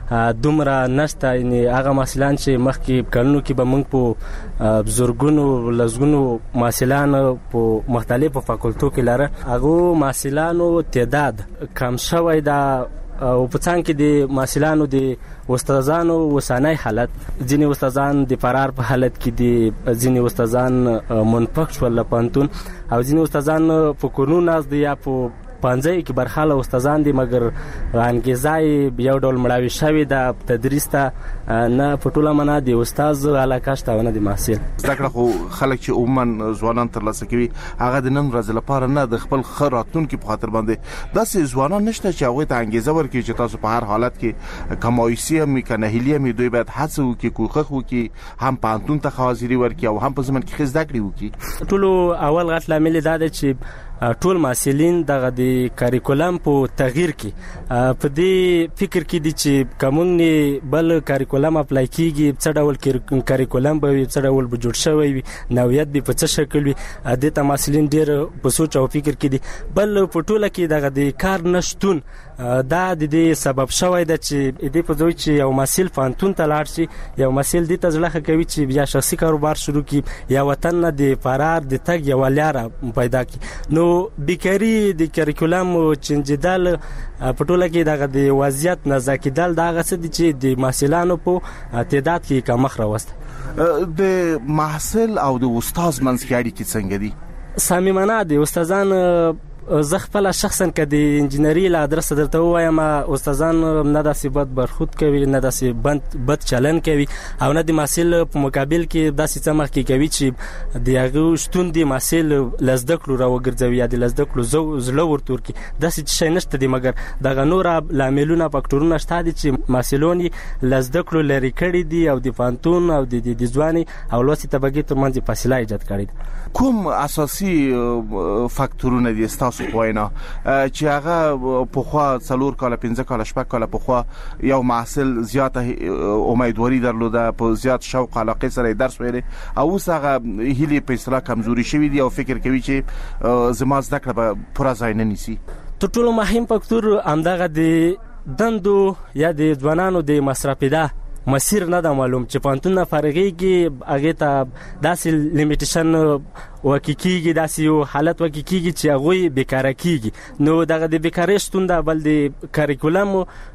دومره نشته. یعنی هغه محصلان چې مخکې کلونو کې به موږ په بزرګونو لزګونو محصلان په مختلفو فاکولټو کې لاره، هغه محصلانو تعداد کم شوی دا او په څنګه کې د محصلانو د استادانو وسانای حالت، ځینې استادان د فرار په حالت کې دي، ځینې استادان منفق شول پانتون، او ځینې استادان په کورونو ناز دي یا په پانځای کې برخاله استادان دي، مګر انګیزای یو ډول مړاوي شوی د تدریس ته نه په ټوله معنا د استاد علاقه شته نه د محصل. زده خو خلک چې عموما ځوانان تر لاسه کوي هغه د نن ورځې لپاره نه د خپل خراتون کې په خاطر باندې داسې ځوانان نشته چې هغه ته انګیزه ورکړي چې تاسو په هر حالت کې کمایسي هم کنهیلی هم دوی باید هڅه وکړي، کوښښ وکړي، هم پانتون ته حاضری ورکړي او هم په زمن کې زده کړې وکړي. ټول اول غټ لامل دا دی چې ټول محصلین دغه د کاریکولم په تغییر کې په دې فکر کې دي چې کومنګ بل کاریکولم اپلای کیږي، څه ډول کاریکولم به وي، څه ډول به جوړ شوی وي، نوعیت به په څه شکل وي. د ته محصلین ډیر په سوچ او فکر کې دي. بل په ټوله کې دغه د کار نشټون دا د دې سبب شوی دی چې دې په دوی چې یو محصل پانتون ته لاړ شي، یو محصل دې ته ځلخه کوي چې بیا شخصي کاروبار شروع کړي یا وطن نه د فرار د تګ یو لار پیدا کړي. نو بیکاری د کاریکولم چنجیدل په ټوله کې دغه د وضعیت نزاکیدل دغه څه دي چې د محصلانو په تعداد کې کمښت راوست. د محصل او د استاد منځ کې اړیکې څنګه دي؟ صمیمانه دي. استادان زه خپل شخصا که د انجینری له ادرس درته وایم، استادان نه داسې بد برخود کوي، نه داسې بد بد چلن کوي، او نه د محصل په مقابل کې داسې څه مخ کې کوي چې د هغه شتون د محصل لزده کړو را وګرځوي یا د لزده کړو زړه ورته ورکړي. داسې شي نشته دي، مګر دغه نور لاملونه فاکټورونه شته دي چې محصلون لزده کړو لري کړي دي او د پانتون او د د ځواني او لوستي طبقه ترمنځ فاصله ایجاد کړي. کوم اساسي فاکټورونه دي تاسو وینا چې هغه په خوا څلور کاله پنځه کاله شپږ کاله په خوا یو محصل زیاته امیدواري درلوده، په زیات شوق علاقه سره درس ویلي، او اوس هغه هیلې په اصطلاح کمزوري شوی دی او فکر کوي چې زما زده کړه به پوره ځای نه نیسي. تر ټولو مهم فاکټور همدغه د دندو یا د ځوانانو د مصرفیده مسیر نه دا معلوم چې پانتون نه فارغيږي، هغه ته داسې لیمیټیشن وکیږي، داسې یو حالت وکیږي چې هغه بیکاره کیږي. نو دغه د بیکارۍ شتون دا بل د کاریکولم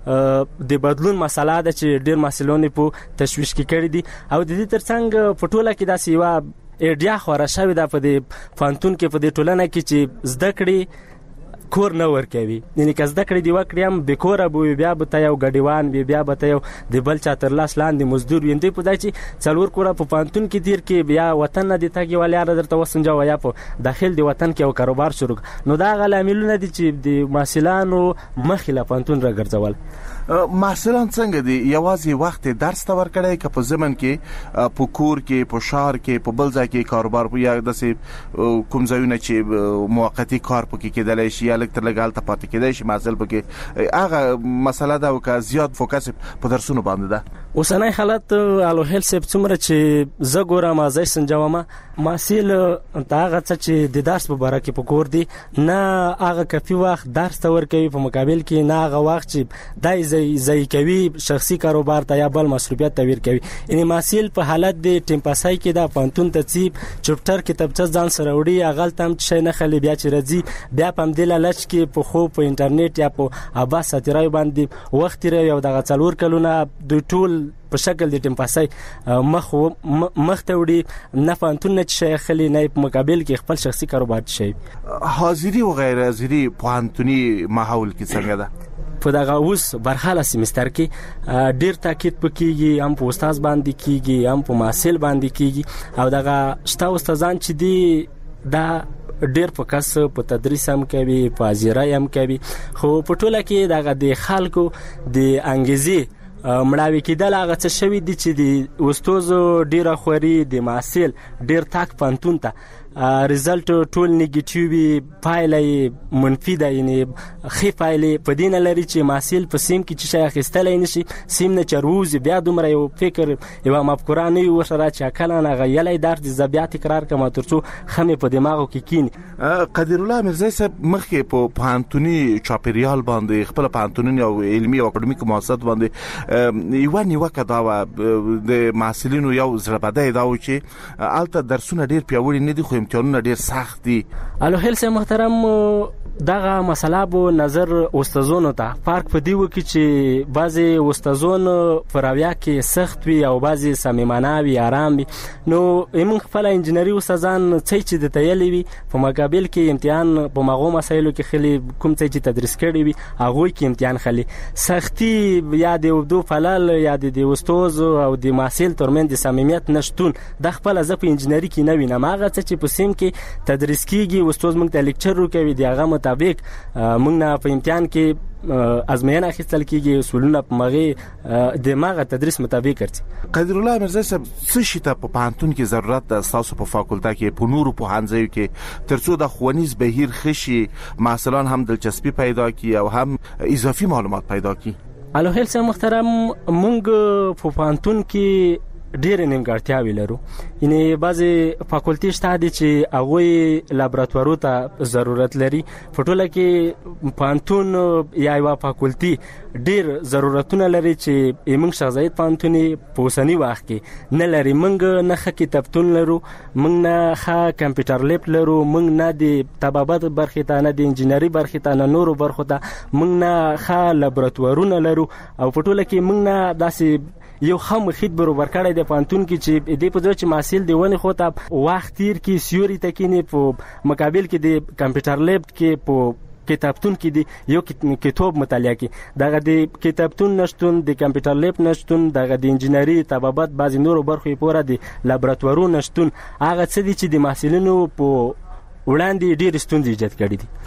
د بدلون مسله ده چې ډیر محصلون په تشویش کې کړی دي، او د دې ترڅنګ په ټوله کې داسې یو ایډیا خورا شوی ده په د پانتون کې په د ټولنه کې چې زده کړي کور نه ورکوي. یعنی که زده کړې دی وکړې هم به کور به بیا به ته یو غډیوان بیا به ته یو د بل چا تر لاس لاندې مزدور وي. دوی په دای چې څلور کوره په پانتون کې تیر کې بیا وطن نه دی تاګي ولې را درته وسنجا یا په داخل دی وطن کې یو کاروبار شروع. نو دا غل عاملونه دي چې د محصلانو مخله پانتون را ګرځول. محصلان څنګه دي یوازې وخت درس ته ورکړی که په زمن کې په کور کې په شهر کې په بل ځای کې کاروبار یا داسې کوم ځایونه چې موقتی کار پکې کېدلی شي یا لږ تر لږه هلته پاتې کېدی شي محصل پکې هغه مسله ده او که زیات فوکس په درسونو باندې ده اوسنی حالت الوهیل صاحب څومره چې زه ګورم زه سنجوم محصل ته هغه څه چې د درس په باره کې په کور دي نه هغه کافي وخت درس ته ورکوي په مقابل کې نه هغه وخت چې دای ځای کوي شخصي کاروبار ته یا بل مصروفیت ته ورکوي یعنی محصل په حالت د ټیم پاسای کې د پانتون ترتیب چپټر کتابچه ځان سره وړي هغه تم چې نه خلي بیا چې راځي بیا په مدله لچ کې په خو په انټرنیټ یا په اباس ساتیرای باندې وخت لري او دغه څلور کلونه د ټول په شکل د ټیم پاسای مخ مخ ته وړي نه پانتون نه چې خلي نه په مقابل کې خپل شخصي کاروبار شي حاضری او غیر حاضری پانتونی ماحول کې څنګه ده په دغه اوس برخاله سیمستر کې ډیر تاکید پکېږي هم په استاد باندې کېږي هم په محصل باندې کېږي او دغه شته استادان چې دی دا ډیر فوکس په تدریس هم کوي په اجرای هم کوي خو په ټوله کې دغه د خلکو د انګیزي مړاوي کېدل هغه څه شوی دي چې د استاد ډیره خوري د محصل ډیر تاک پانتون ته ریزلټ ټول نیگیټیو فایل منفي ده یعنی خې فایل په دینه لري چې محصل په سیم کې چې شي اخیستلای نشي سیم نه چروز بیا دومره یو فکر یو مفکوره نه یو سره چې کله نه غیلای درد زبیا تکرار کما ترڅو خمه په دماغو کې کین قدیر الله مرزا صاحب مخکې په پانتونی چاپریال باندې خپل پانتونی او علمي او اکاډمیک مؤسسات باندې یو نیوکه دا د محصلینو یو زړبدای دا و چې الته درسونه ډیر پیاوړي نه دي خو امتحانونه ډیر سخت دي الوهیل صاحب محترم دغه مسله بو نظر استادونو ته فرق پدې وکي چې بعضي استادون فراویا کې سخت وي او بعضي صمیمانه وي آرام وي نو موږ خپل انجنیری استادان چې د تیلې وي په مقابل کې امتحان په مغو مسایلو کې خلی کوم چې تدریس کړي وي هغه کې امتحان خلی سختي یا د دوه فلال یا د استاد او د محصل ترمن د صمیمیت نشټون د خپل ځ په انجنیری کې نه وینم هغه چې په سیم کې تدریس کیږي استاد موږ ته لیکچر ورکوي دی هغه مطابق موږ نه په امتحان کې ازموینه اخیستل کیږي اصولونه په مغه دماغه تدریس مطابق کړي قدیر الله مرزا صاحب څه شي ته په پانتون کې ضرورت ده تاسو په فاکولټه کې په نورو په هنځیو کې ترڅو د خوانیز بهیر خشي محصلان هم دلچسپي پیدا کړي او هم اضافي معلومات پیدا کړي الوهیل صاحب محترم موږ په پانتون کې ډېر نیمګړتیاوې لرو یعنی بعضې فاکولټي شته دي چې هغوی لابراتوارو ته ضرورت لري په ټوله کې پوهنتون یا یوه فاکولټي ډېر ضرورتونه لري چې موږ شیخ زاید پوهنتون په اوسني وخت کې نه لري موږ نه ښه کتابتون لرو موږ نه ښه کمپیوټر لیب لرو موږ نه د طبابت برخې ته نه د انجینري برخې ته نه نورو برخو ته موږ نه ښه لابراتوارونه لرو او په ټوله کې موږ نه داسې یو خام خید برابر کړی د پانتون کې چې د په ځای چې محصل دی ونی خو ته وخت تیر کې سیوري تکینه په مقابل کې د کمپیوټر لیب کې په کتابتون کې دی یو کتاب مطالعه کې دغه د کتابتون نشټون د کمپیوټر لیب نشټون دغه د انجینری طبابت بعضی نورو برخو پورې د لابراتوارو نشټون هغه څه دي چې د محصلینو په وړاندې ډېر ستونزې ایجاد کړي دي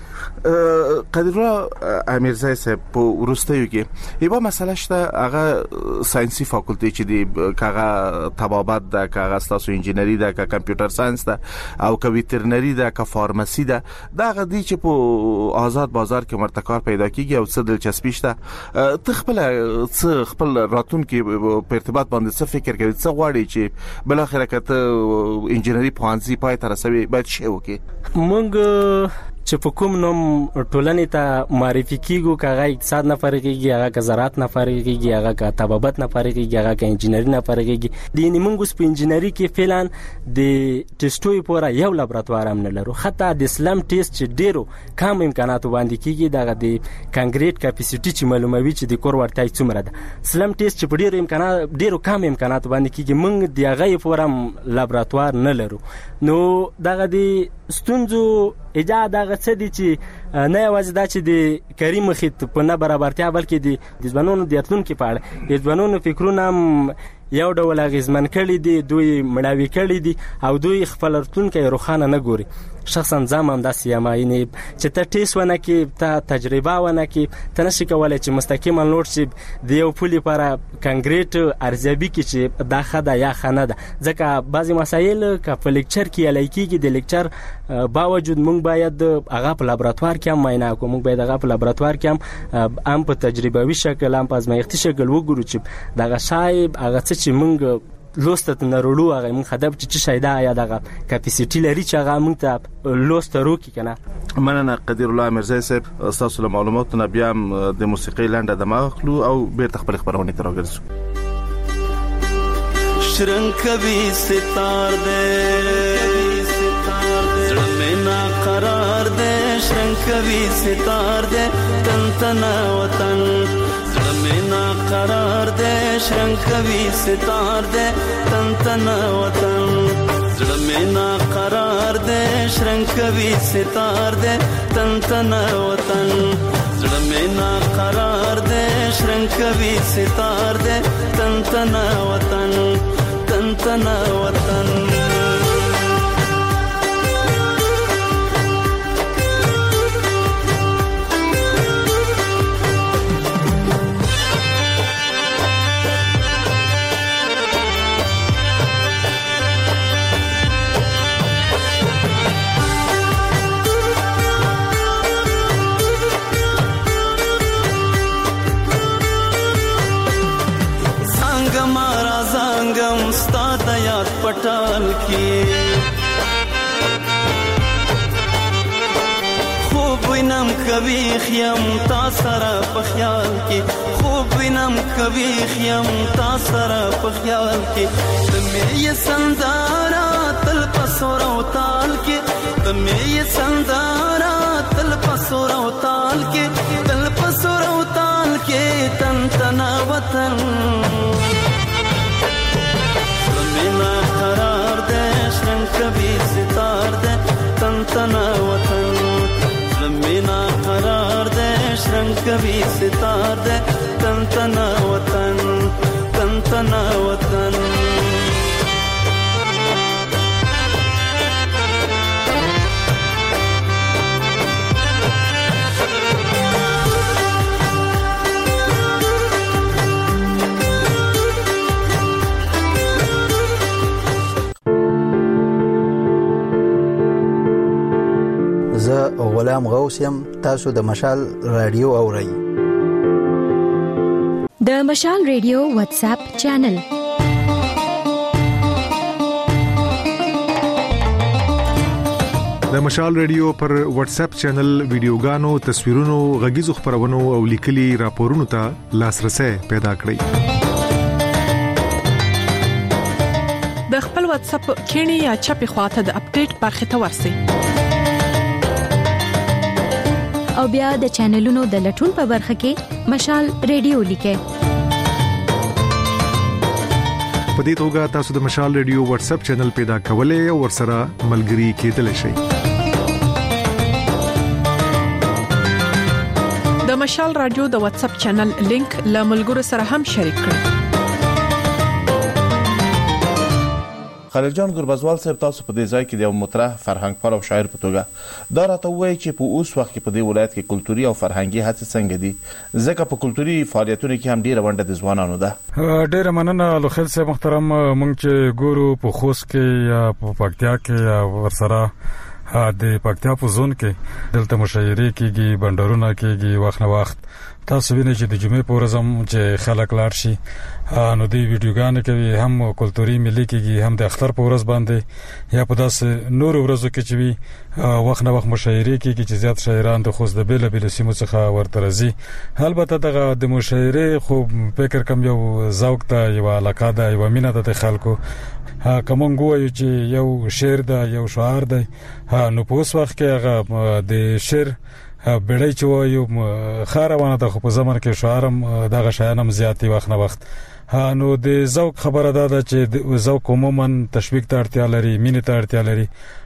قدیر الله امیرزای صاحب په ورستیو کې یوه مسله شته هغه ساينسي فاکولټي چې دی کاغه طبابت ده کاغه تاسو انجینری ده کا کمپیوټر ساينس ده او کا ویټرنری ده کا فارماسي ده دا غدي چې په آزاد بازار کې مرتکار پیدا کیږي او څه دلچسپي شته تخپل څه خپل راتون کې په ارتباط باندې څه فکر کوي څه غواړي چې بل اخر کته انجینری پوهنځي پای تر رسوي باید شی وکي مونږ چې په کوم نوم ټولنې ته معرفي کیږو کاغه اقتصاد نه فرقېږي هغه که زراعت نه فرقېږي هغه که طبابت نه فرقېږي هغه که انجینری نه فرقېږي د نیمنګوس په انجینری کې فعلا د ټیسټوي پورا یو لابراتوار هم نه لرو حتی د اسلام ټیسټ چې ډیرو کم امکاناتو باندې کیږي دغه د کانګریټ کیپاسټي چې معلوموي چې د کور ورتای څومره ده اسلام ټیسټ چې په ډیرو امکانات ډیرو کم امکاناتو باندې کیږي موږ د هغه پورا لابراتوار نه لرو نو دغه د ستونزو ایجاد هغه څه دي چې نه یوازې دا چې د کریم مخیط په نه برابرتیا بلکې د ځوانانو د راتلونکي په اړه د ځوانانو فکرونه هم یو ډول غیزمن کړي دي، دوی مړاوي کړي دي او دوی خپل راتلونکي روښانه نه ګوري. شخصا زم هم داسې یم، یعنې چې ته ټیسټ ونه کړې، ته تجربه ونه کړې، ته نشي کولی چې مستقیما لوړ شي د یو پول لپاره کانکریټ ارزیابي کړي چې دا ښه ده یا ښه نه ده. ځکه بعضې مسایل که په لیکچر کې یلی کېږي، د لیکچر باوجود موږ باید هغه په لابراتوار کې هم معاینه کړو، موږ باید هغه په لابراتوار کې هم هم په تجربوي شکل هم په ازمایښتي شکل وګورو چې دغه شی هغه څه چې موږ لوست ته نرولو هغه موږ هدف چې څه شی ده یا دغه کاپیسیټي لري چې هغه موږ ته لوست وکړي که نه. مننه قدیر الله میرزای صاحب، ستاسو له معلوماتو نه بیا هم د موسیقۍ لنډه دمه اخلو او بیرته خپل خبرونه ته راګرځو. شرنګ کوي ستار دې زړه مې نا قرار دې، شرنګ کوي ستار دې تن تن وطن، زړه مې نا قرار دې شرنګ کوي ستار دې تن تن وطن، زړه مې نا قرار دې شرنګ کوي ستار دې تن تن وطن، زړه مې نا قرار دې شرنګ کوي ستار دې تن تن وطن، تن تن وطن. پټال کې خوب وینم کوي خیم تا سره په خیال کې، خوب وینم کوي خیم تا سره په خیال کې، تمې یې سندارا تل پسور او تال کې، تمې یې سندارا تل پسور او تال کې، تل پسور او تال کې تن تن وطن، مینا قرار دے شرنگ کبھی ستار دے تن تن وطن، مینا قرار دے شرنگ کبھی ستار دے تن تن وطن، تن تن وطن. غلام غوث یم، تاسو د مشال رادیو اورئ. د مشال رادیو واتس اپ چینل د مشال رادیو پر واتس اپ چینل ویډیوګانو، تصویرونو، غږیزو خبرونو او لیکلي راپورونو ته لاسرسي پیدا کړئ. د خپل واتس اپ کینی یا چپی خواته د اپډیټ برخه ته ورسئ او بیا د چینلونو د لټون په برخه کې مشال رادیو لیکئ. په دې توګه تاسو د مشال رادیو واتس اپ چینل پیدا کولای او ورسره ملګري کېدلی شئ. د مشال رادیو د واتس اپ چینل لینک له ملګرو سره هم شریک کړئ. خلیل جان ګربزوال صاحب، تاسو په دې ځای کې د یو مطرح فرهنګ پال او شاعر په توګه دا راته وایي چې په اوس وخت کې په دې ولایت کې کلتوري او فرهنګي هڅې څنګه دي، ځکه په کلتوري فعالیتونو کې هم ډیره ونډه د ځوانانو ده. ډیره مننه لوخیل صاحب محترم. مونږ چې ګورو په خوست کې یا په پکتیا کې یا ورسره د پکتیا په زون کې دلته مشاعرې کېږي، بندرونه کېږي، وخت نه وخت تاسو وینئ چې د جمعې په ورځ هم چې خلک لاړ شي نو د ویډیوګانې کوي، هم کلتوري ملي کېږي، هم د اختر په ورځ باندې یا په داسې نور ورځو کې چې وي وخت نه وخت مشاعرې کېږي چې زیات شاعران د خوست د بیلابېلو سیمو څخه ورته راځي. البته دغه د مشاعرې خو فکر کوم یو ذوق ته، یو علاقه ده، یو مینه ده د خلکو. کومون ګوایو چې یو شعر ده، یو شعار ده، نو په اوس وخت کې هغه د شعر بډای چې وایو خاروانه د خو په زمانه کې شعارم دغه شایانم زیاتې وخت نه وخت نو د ذوق خبره ده چې ذوق عموما تشویق ته اړتیا لري، مینې ته اړتیا لري.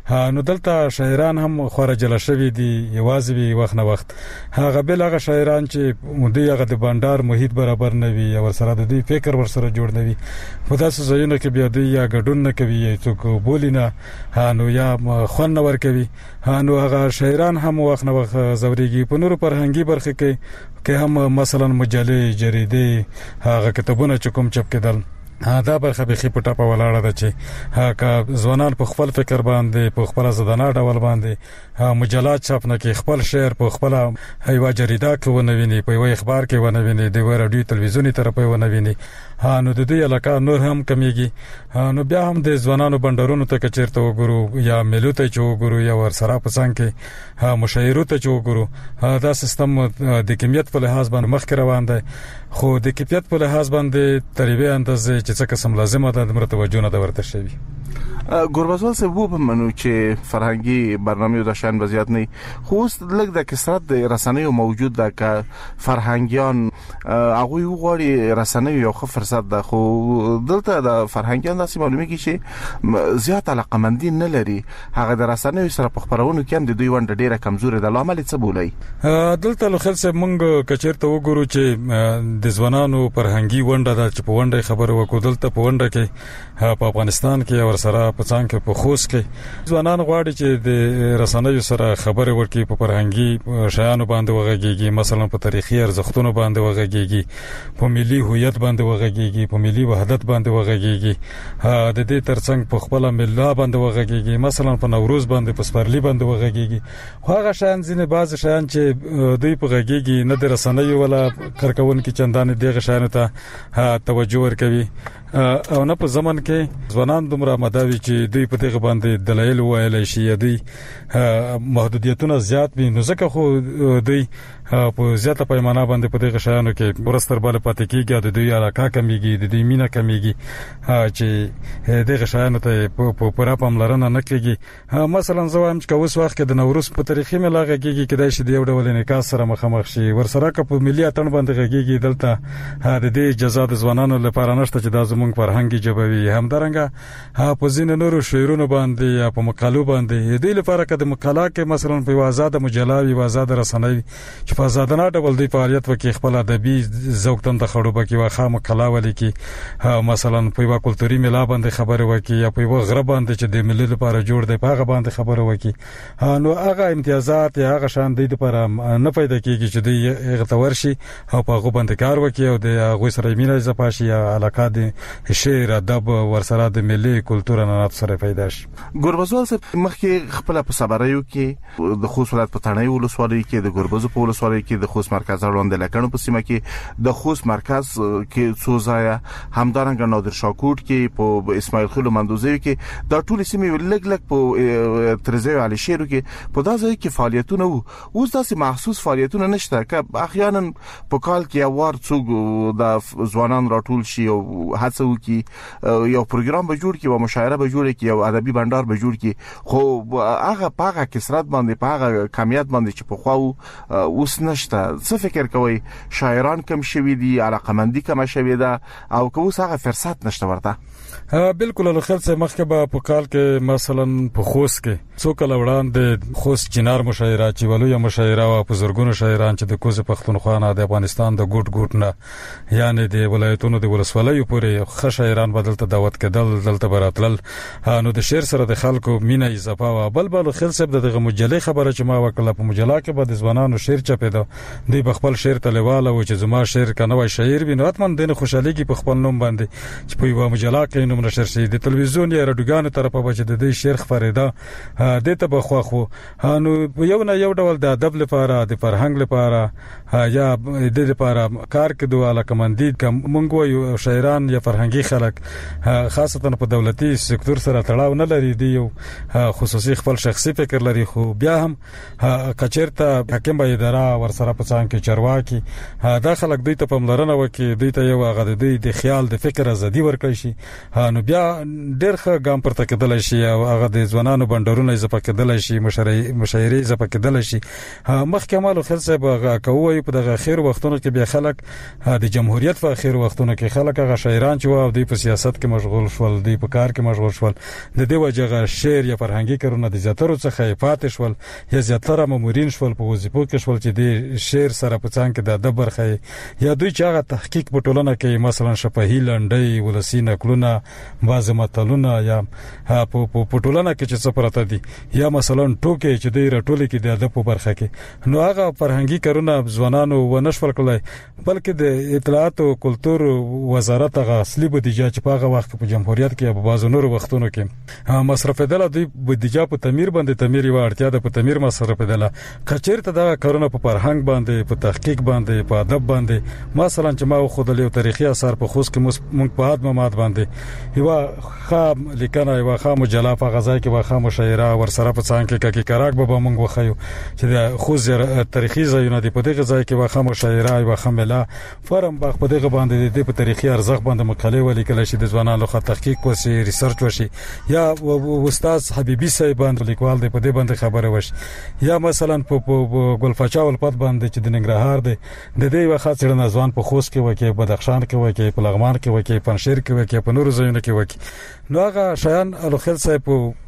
نو دلته شاعران هم خارجله شوی دي یوازې وي وخت نه وخت هغه بل هغه شاعران چې مودي هغه د بندر محیط برابر نه وي او سره د دې فکر ور سره جوړ نه وي په تاسو ځایونو کې بیا دوی یا ګډون نه کوي څوک بولینا نو یا خون ور کوي نو هغه شاعران هم وخت نه وخت زوريږي په نور فرهنګي برخه کې کې هم مثلا مجلې جریدې هغه کتابونه چې کوم چاپ کېدل دا برخه به خې پټه په ولاړه ده چې هغه ځوانان په خپل فکر باندې په خپل زدانه ډول باندې مجلات چاپ نه کې خپل شعر په خپل هیوا جریده کې ونویني په یو اخبار کې ونویني د رادیو تلویزیونی طرف ونویني نو د دې علاقه نور هم کمیږي نو بیا هم د ځوانانو بندرونو ته کچیرته وګورو یا ملو ته چوغورو یا ورسره په څنګه کې مشاعرو ته چوغورو دا سیستم د کمیت په لحاظ باندې مخ روان دی خو د کیفیت په لحاظ باندې تقریبا اندازې چې څه قسم لازمه ده د مرتبه نه ورته شوی ګوربازوال سه وو په منو چې فرهنګي برنامه د شان وضعیت نه خو لږ د کثرت د رسنیو موجود ده ک فرهنګیان هغه وغوړي رسنیو یو ښه فرصت ده خو دلته د فرهنګیان داسې معلومه کی چې زیات علاقمندي نه لري هغه د رسنیو سره په خبرونو کې هم د دوی ونډه ډیره کمزوري ده لامل څه بولای دلته له خل سه مونږ کچیرته وګورو چې د ځوانانو فرهنګي ونډه ده چې په ونډه خبره وکړو دلته په ونډه کې په افغانستان کې ور سره په څنګه په خوست کې ځوانان غواړي چې د رسنیو سره خبرې ورکړي په فرهنګي شیانو باندې وغږیږي مثلا په تاریخي ارزښتونو باندې وغږیږي په ملي هویت باندې وغږیږي په ملي وحدت باندې وغږیږي د دې ترڅنګ په خپل ملت باندې وغږیږي مثلا په نوروز باندې په سپرلی باندې وغږیږي هغه شیان ځینې بعض شیان چې دوی په غږیږي نه د رسنیو ولا کارکون کې چندان دغه شیانو ته توجه ورکوي او نه په زمن کې ځوانان دومره مداوي چې دوی په دغه باندې دلایل وایي شي دوی محدودیتونه زیات وي نو ځکه خو دوی په زیاته پیمانه باندې په دغه شیانو کې ورستر بل پاتې کیږي د دوی علاقه کمیږي د دوی مینا کمیږي چې دغه شیانو ته په پوره پاملرنه نه کیږي مثلا زوام چې اوس وخت کې د نوروز په تاریخي ملاغه کیږي کدای شي د یو ډول انعکاس سره مخامخ شي ورسره په ملي اتن باندې کیږي دلته د دې جزا د ځوانانو لپاره نشته چې د زمونږ فرهنګي جبوي همدارنګه په ځین نورو شعرونو باندې یا په مقالو باندې د دې لپاره کده مقاله کې مثلا په آزاد مجلاوي آزاد رسنۍ چې په آزادانه ډول دی فعالیت وکي خپل ادبي ذوق تم ته خړوب کې واخا مقاله ولیکي مثلا په یو کلتوري ملا باندې خبره وکي یا په یو غرب باندې چې د ملت لپاره جوړ دی په هغه باندې خبره وکي نو هغه امتیازات یا هغه شان دی لپاره نه پیدا کیږي چې دی غتور شي او په هغه باندې کار وکي او د هغه سره مینه زپاشي یا علاقه دي شعر ادب ورسره د ملي کلتور نه سره پیدا شي ګوربزوال مخکې خپل په صبرایو کې د خوست ولایت په تڼۍ ولسوالۍ کې د ګوربزو په ولسوالۍ کې د خوست مرکز وړاندې لکڼو په سیمه کې د خوست مرکز کې څو ځای همدارنګه نادر شاکوټ کې په اسماعیل خیل مندوزي کې د ټول سیمه لګ لګ په ترزه علي شیرو کې په داسې کې فعالیتونه وو اوس داسې محسوس فعالیتونه نشته که احیانا په کال کې یو ور څوک د ځوانان راټول شي او هڅه وکړي یو پروګرام به جوړ کړي او مشاعره به جوړ کړي او ادبي بندر به جوړ کړي خو هغه پاغه کثرت باندې پاغه کمیت باندې چې په خو اوس نشته څه فکر کوي شاعران کم شوي دي علاقمندي کم شوي ده او که اوس هغه فرصت نشته ورته بالکل له خل څخه مخکې به په کال کې مثلا په خوست کې څو کله وړاندې خوست چنار مشاعره چې ولوی مشاعره او بزرګونو شاعران چې د کوزه پښتونخوا نه د افغانستان د ګوټ ګوټ نه یعنی د ولایتونو د ولسوالیو پورې ښه شاعران بدلته دعوت کېدل دلته براتل نو د شعر سره د خلکو مینه اضافه او بل بل خل څخه دغه مجلې خبره چې ما وکړه په مجله کې به د ځوانانو شعر چپېده دی بخپل شعر تلواله او چې زما شعر کنه شاعر بینو اتمن دین خوشالي کې په خپل نوم باندې چې په یو مجله کې نوم نشر شي د تلویزیون یا رادیوګانو طرفه به چې د دې شعر خبرېده د ته بخوا خو نو یو نه یو ډول د ادب لپاره د فرهنګ لپاره یا د لپاره کار کړو علاقمندي کومګو یو شاعران یا فرهنګي خلک خاصتا په دولتي سکتور سره تړاو نه لري دی یو خصوصي خپل شخصي فکر لري خو بیا هم کچیرته حکم به اداره ورسره په څنګ کې چرواکي دا خلک دوی ته پملرنه وکي دوی ته یو هغه د دوی د خیال د فکر ازادي ورکړي شي نو بیا ډېر ښه ګام پورته کېدل شي او هغه د ځوانانو بندرونه اضافه کېدل شي مشاعرې اضافه کېدل شي مخکې مالو خل صاحب کوي په دغه خیر وختونو کې بیا خلک د جمهوریت په خیر وختونو کې خلک هغه شاعران چې وو د سیاست کې مشغول شول د په کار کې مشغول شول د دې وجهه شعر یا فرهنګي کارونه د زیاترو څخه پاتې شول یا زیاتره مامورین شول په وظیفو کې شول چې د شعر سره په څنګ کې د ادب برخه یا دوی چې هغه تحقیق په ټولنه کې مثلا شفاهي لنډۍ ولسی نقلونه بعض متلونه یا په ټولنه کې چې څه پراته دي یا مثلا ټوکې چې دوی راټولې کې د ادب په برخه کې نو هغه فرهنګي کارونه ځوانانو ونشول کړل بلکې د اطلاعات او کلتور وزارت هغه اصلي بودیجه چې په هغه وخت په جمهوریت کې په بازو نور وختونو کې مصرف دله د بودیجه په تعمیر باندې تعمیر یو اړتیا ده په تعمیر مصرف دله کچېرته دا کارونه په فرهنګ باندې په تحقیق باندې په ادب باندې مثلا چې ما خو د یو تاریخي اثر په خوش کې مونږ په ادب مات باندې یو خام لیکنه یو خام مجله په غزا کې واخا مشاعره ورسره په څنګ کې کې کراک به مونږ وخیو چې د خوز تاریخي ځایونه دی په دغه ځای کې واخا مشاعره یو خامله فرم باغ په دغه باندې د تاریخي ارزښت باندې مقاله ولیکل شي د ځوانانو خاطر تحقیق وشي ریسرچ وشي یا استاد حبیبي صاحب باندې لیکوال دی په دې باندې خبره وشي یا مثلا په ګلفاچا ولپت باندې چې د ننګرهار دی د دې وخت سره نازوان په خوست کې وکي بدخشان کې وکي په لغمان کې وکي پنځیر کې وکي په نورو ځایونو کې وکي نو هغه شایان الخل صاحب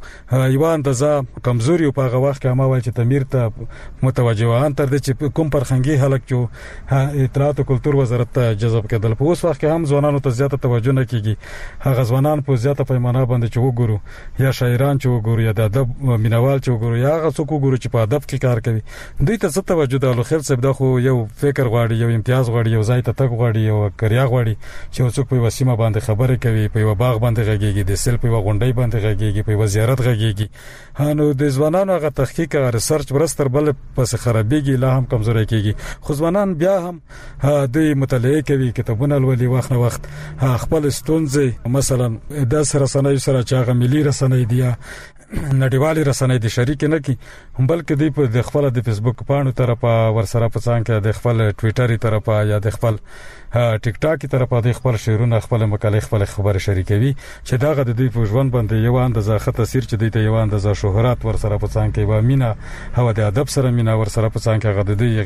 یو اندازه کمزوري په هغه وخت کې ما وایي چې تعمیر ته متوجه وان تر دې چې کوم فرهنګي حلق جو اطلاعات او کلتور وزارت ته جذب کېدل په اوس وخت کې هم ځوانانو ته زیاته توجه نه کیږي هغه ځوانان په زیاته پیمانه باندې چې وګورو یا شاعران چې وګورو یا د ادب مینوال چې وګورو یا هغه څوک وګورو چې په ادب کې کار کوي دوی ته څه توجه ده الخل صاحب دا خو یو فکر غواړي یو امتیاز غواړي یو ځای ته تک غواړي یو کریا غواړي چې څوک په وسیمه باندې خبرې کوي په یو باغ باندې غږیږي د سیل په غونډۍ باندې غږیږي په وزارت غږیږي نو د ځوانانو هغه تحقیق او ریسرچ برستر بل پس خرابېږي لا هم کمزوري کیږي خو ځوانان بیا هم د مطالعه کوي کتابونه لولي وخت نه وخت خپل ستونزې مثلا د سره سنوي سره چاغه ملي رسنۍ دی نړیوالي رسنۍ د شریک نه کی بلکې د په خپل د فیسبوک پاڼو طرفه ورسره په څنګه کې د خپل ټوئیټر طرفه یا د خپل ټیک ټاک طرفه د خپل شعرونه خپل مقاله خپل خبره شریکوي چې داغه د دوی په ژوند باندې یو اندازه خطر تاثیر چې دوی ته یو اندازه شهرت ورسره په څنګه کې و مینا هوا د ادب سره مینا ورسره په څنګه کې غد دوی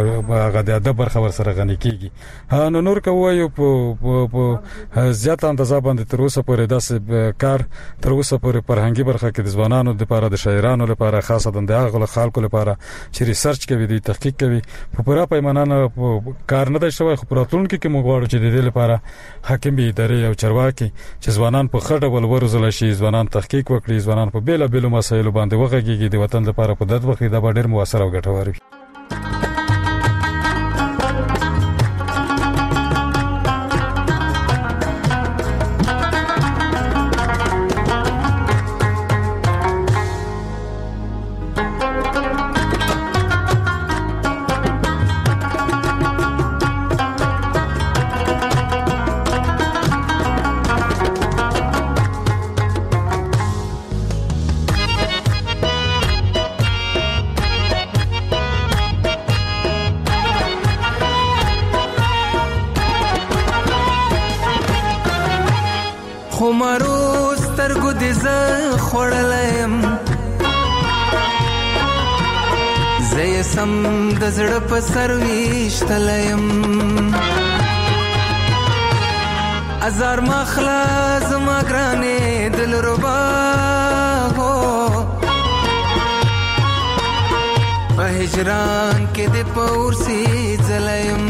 غد د ادب برخه ورسره غني کیږي نو نور کوي په زیات اندازه باندې تر اوسه پورې داسې کار تر اوسه پورې فرهنګي برخه کې د ځوانانو لپاره د شاعرانو لپاره خاصه د هغه خلکو لپاره چې ریسرچ کوي د تحقیق کوي په پوره پیمانه کار نه دی شوی خو پراتونکو کې موږ غواړو چې د دې لپاره حاکمي ادارې او چارواکي چې ځوانان په خټه ول ورزل شي ځوانان تحقیق وکړي ځوانان په بیل بیل مسایلو باندې وغږیږي د وطن لپاره په دد وخت دا ډېر موثر او ګټور وي زړه په سرويش تلیم ازار مخلا زما ګرانه دل ربا هو په هجران کې د پورسي زلیم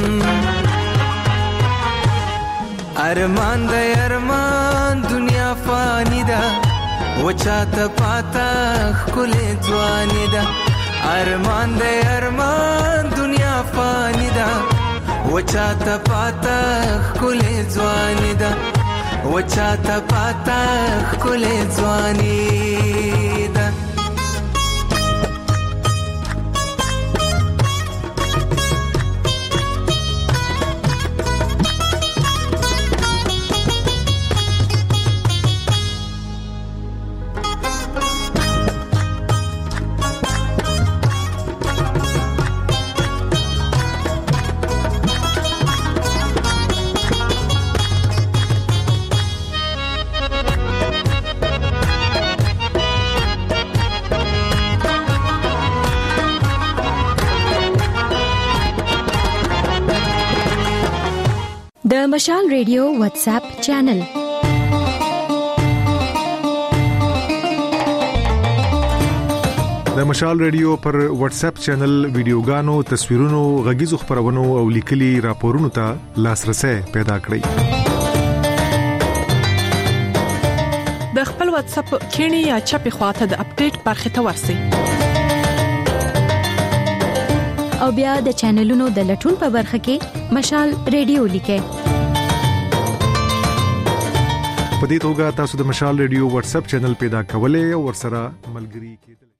ارمان د ارمان دنیا فانی ده وچاته پاتا خله ځواني ده ارمان د ارمان دنیا فانی ده وچاته پاتا خله ځواني ده وچاته پاتا خله ځواني ده مشال ریډیو واتس اپ چینل د مشال ریډیو پر واتس اپ چینل ویډیوګانو تصویرونو غږیزو خبرونو او لیکلي راپورونو ته لاسرسي پیدا کړئ د خپل واتس اپ کینی یا چپی خواته د اپډیټ برخه ته ورسی او بیا د چینلونو د لټون په برخه کې مشال ریډیو لیکه په دې توګه تاسو د مشال ریډیو واتس اپ چینل پیدا کولای او ورسره ملګري کېدل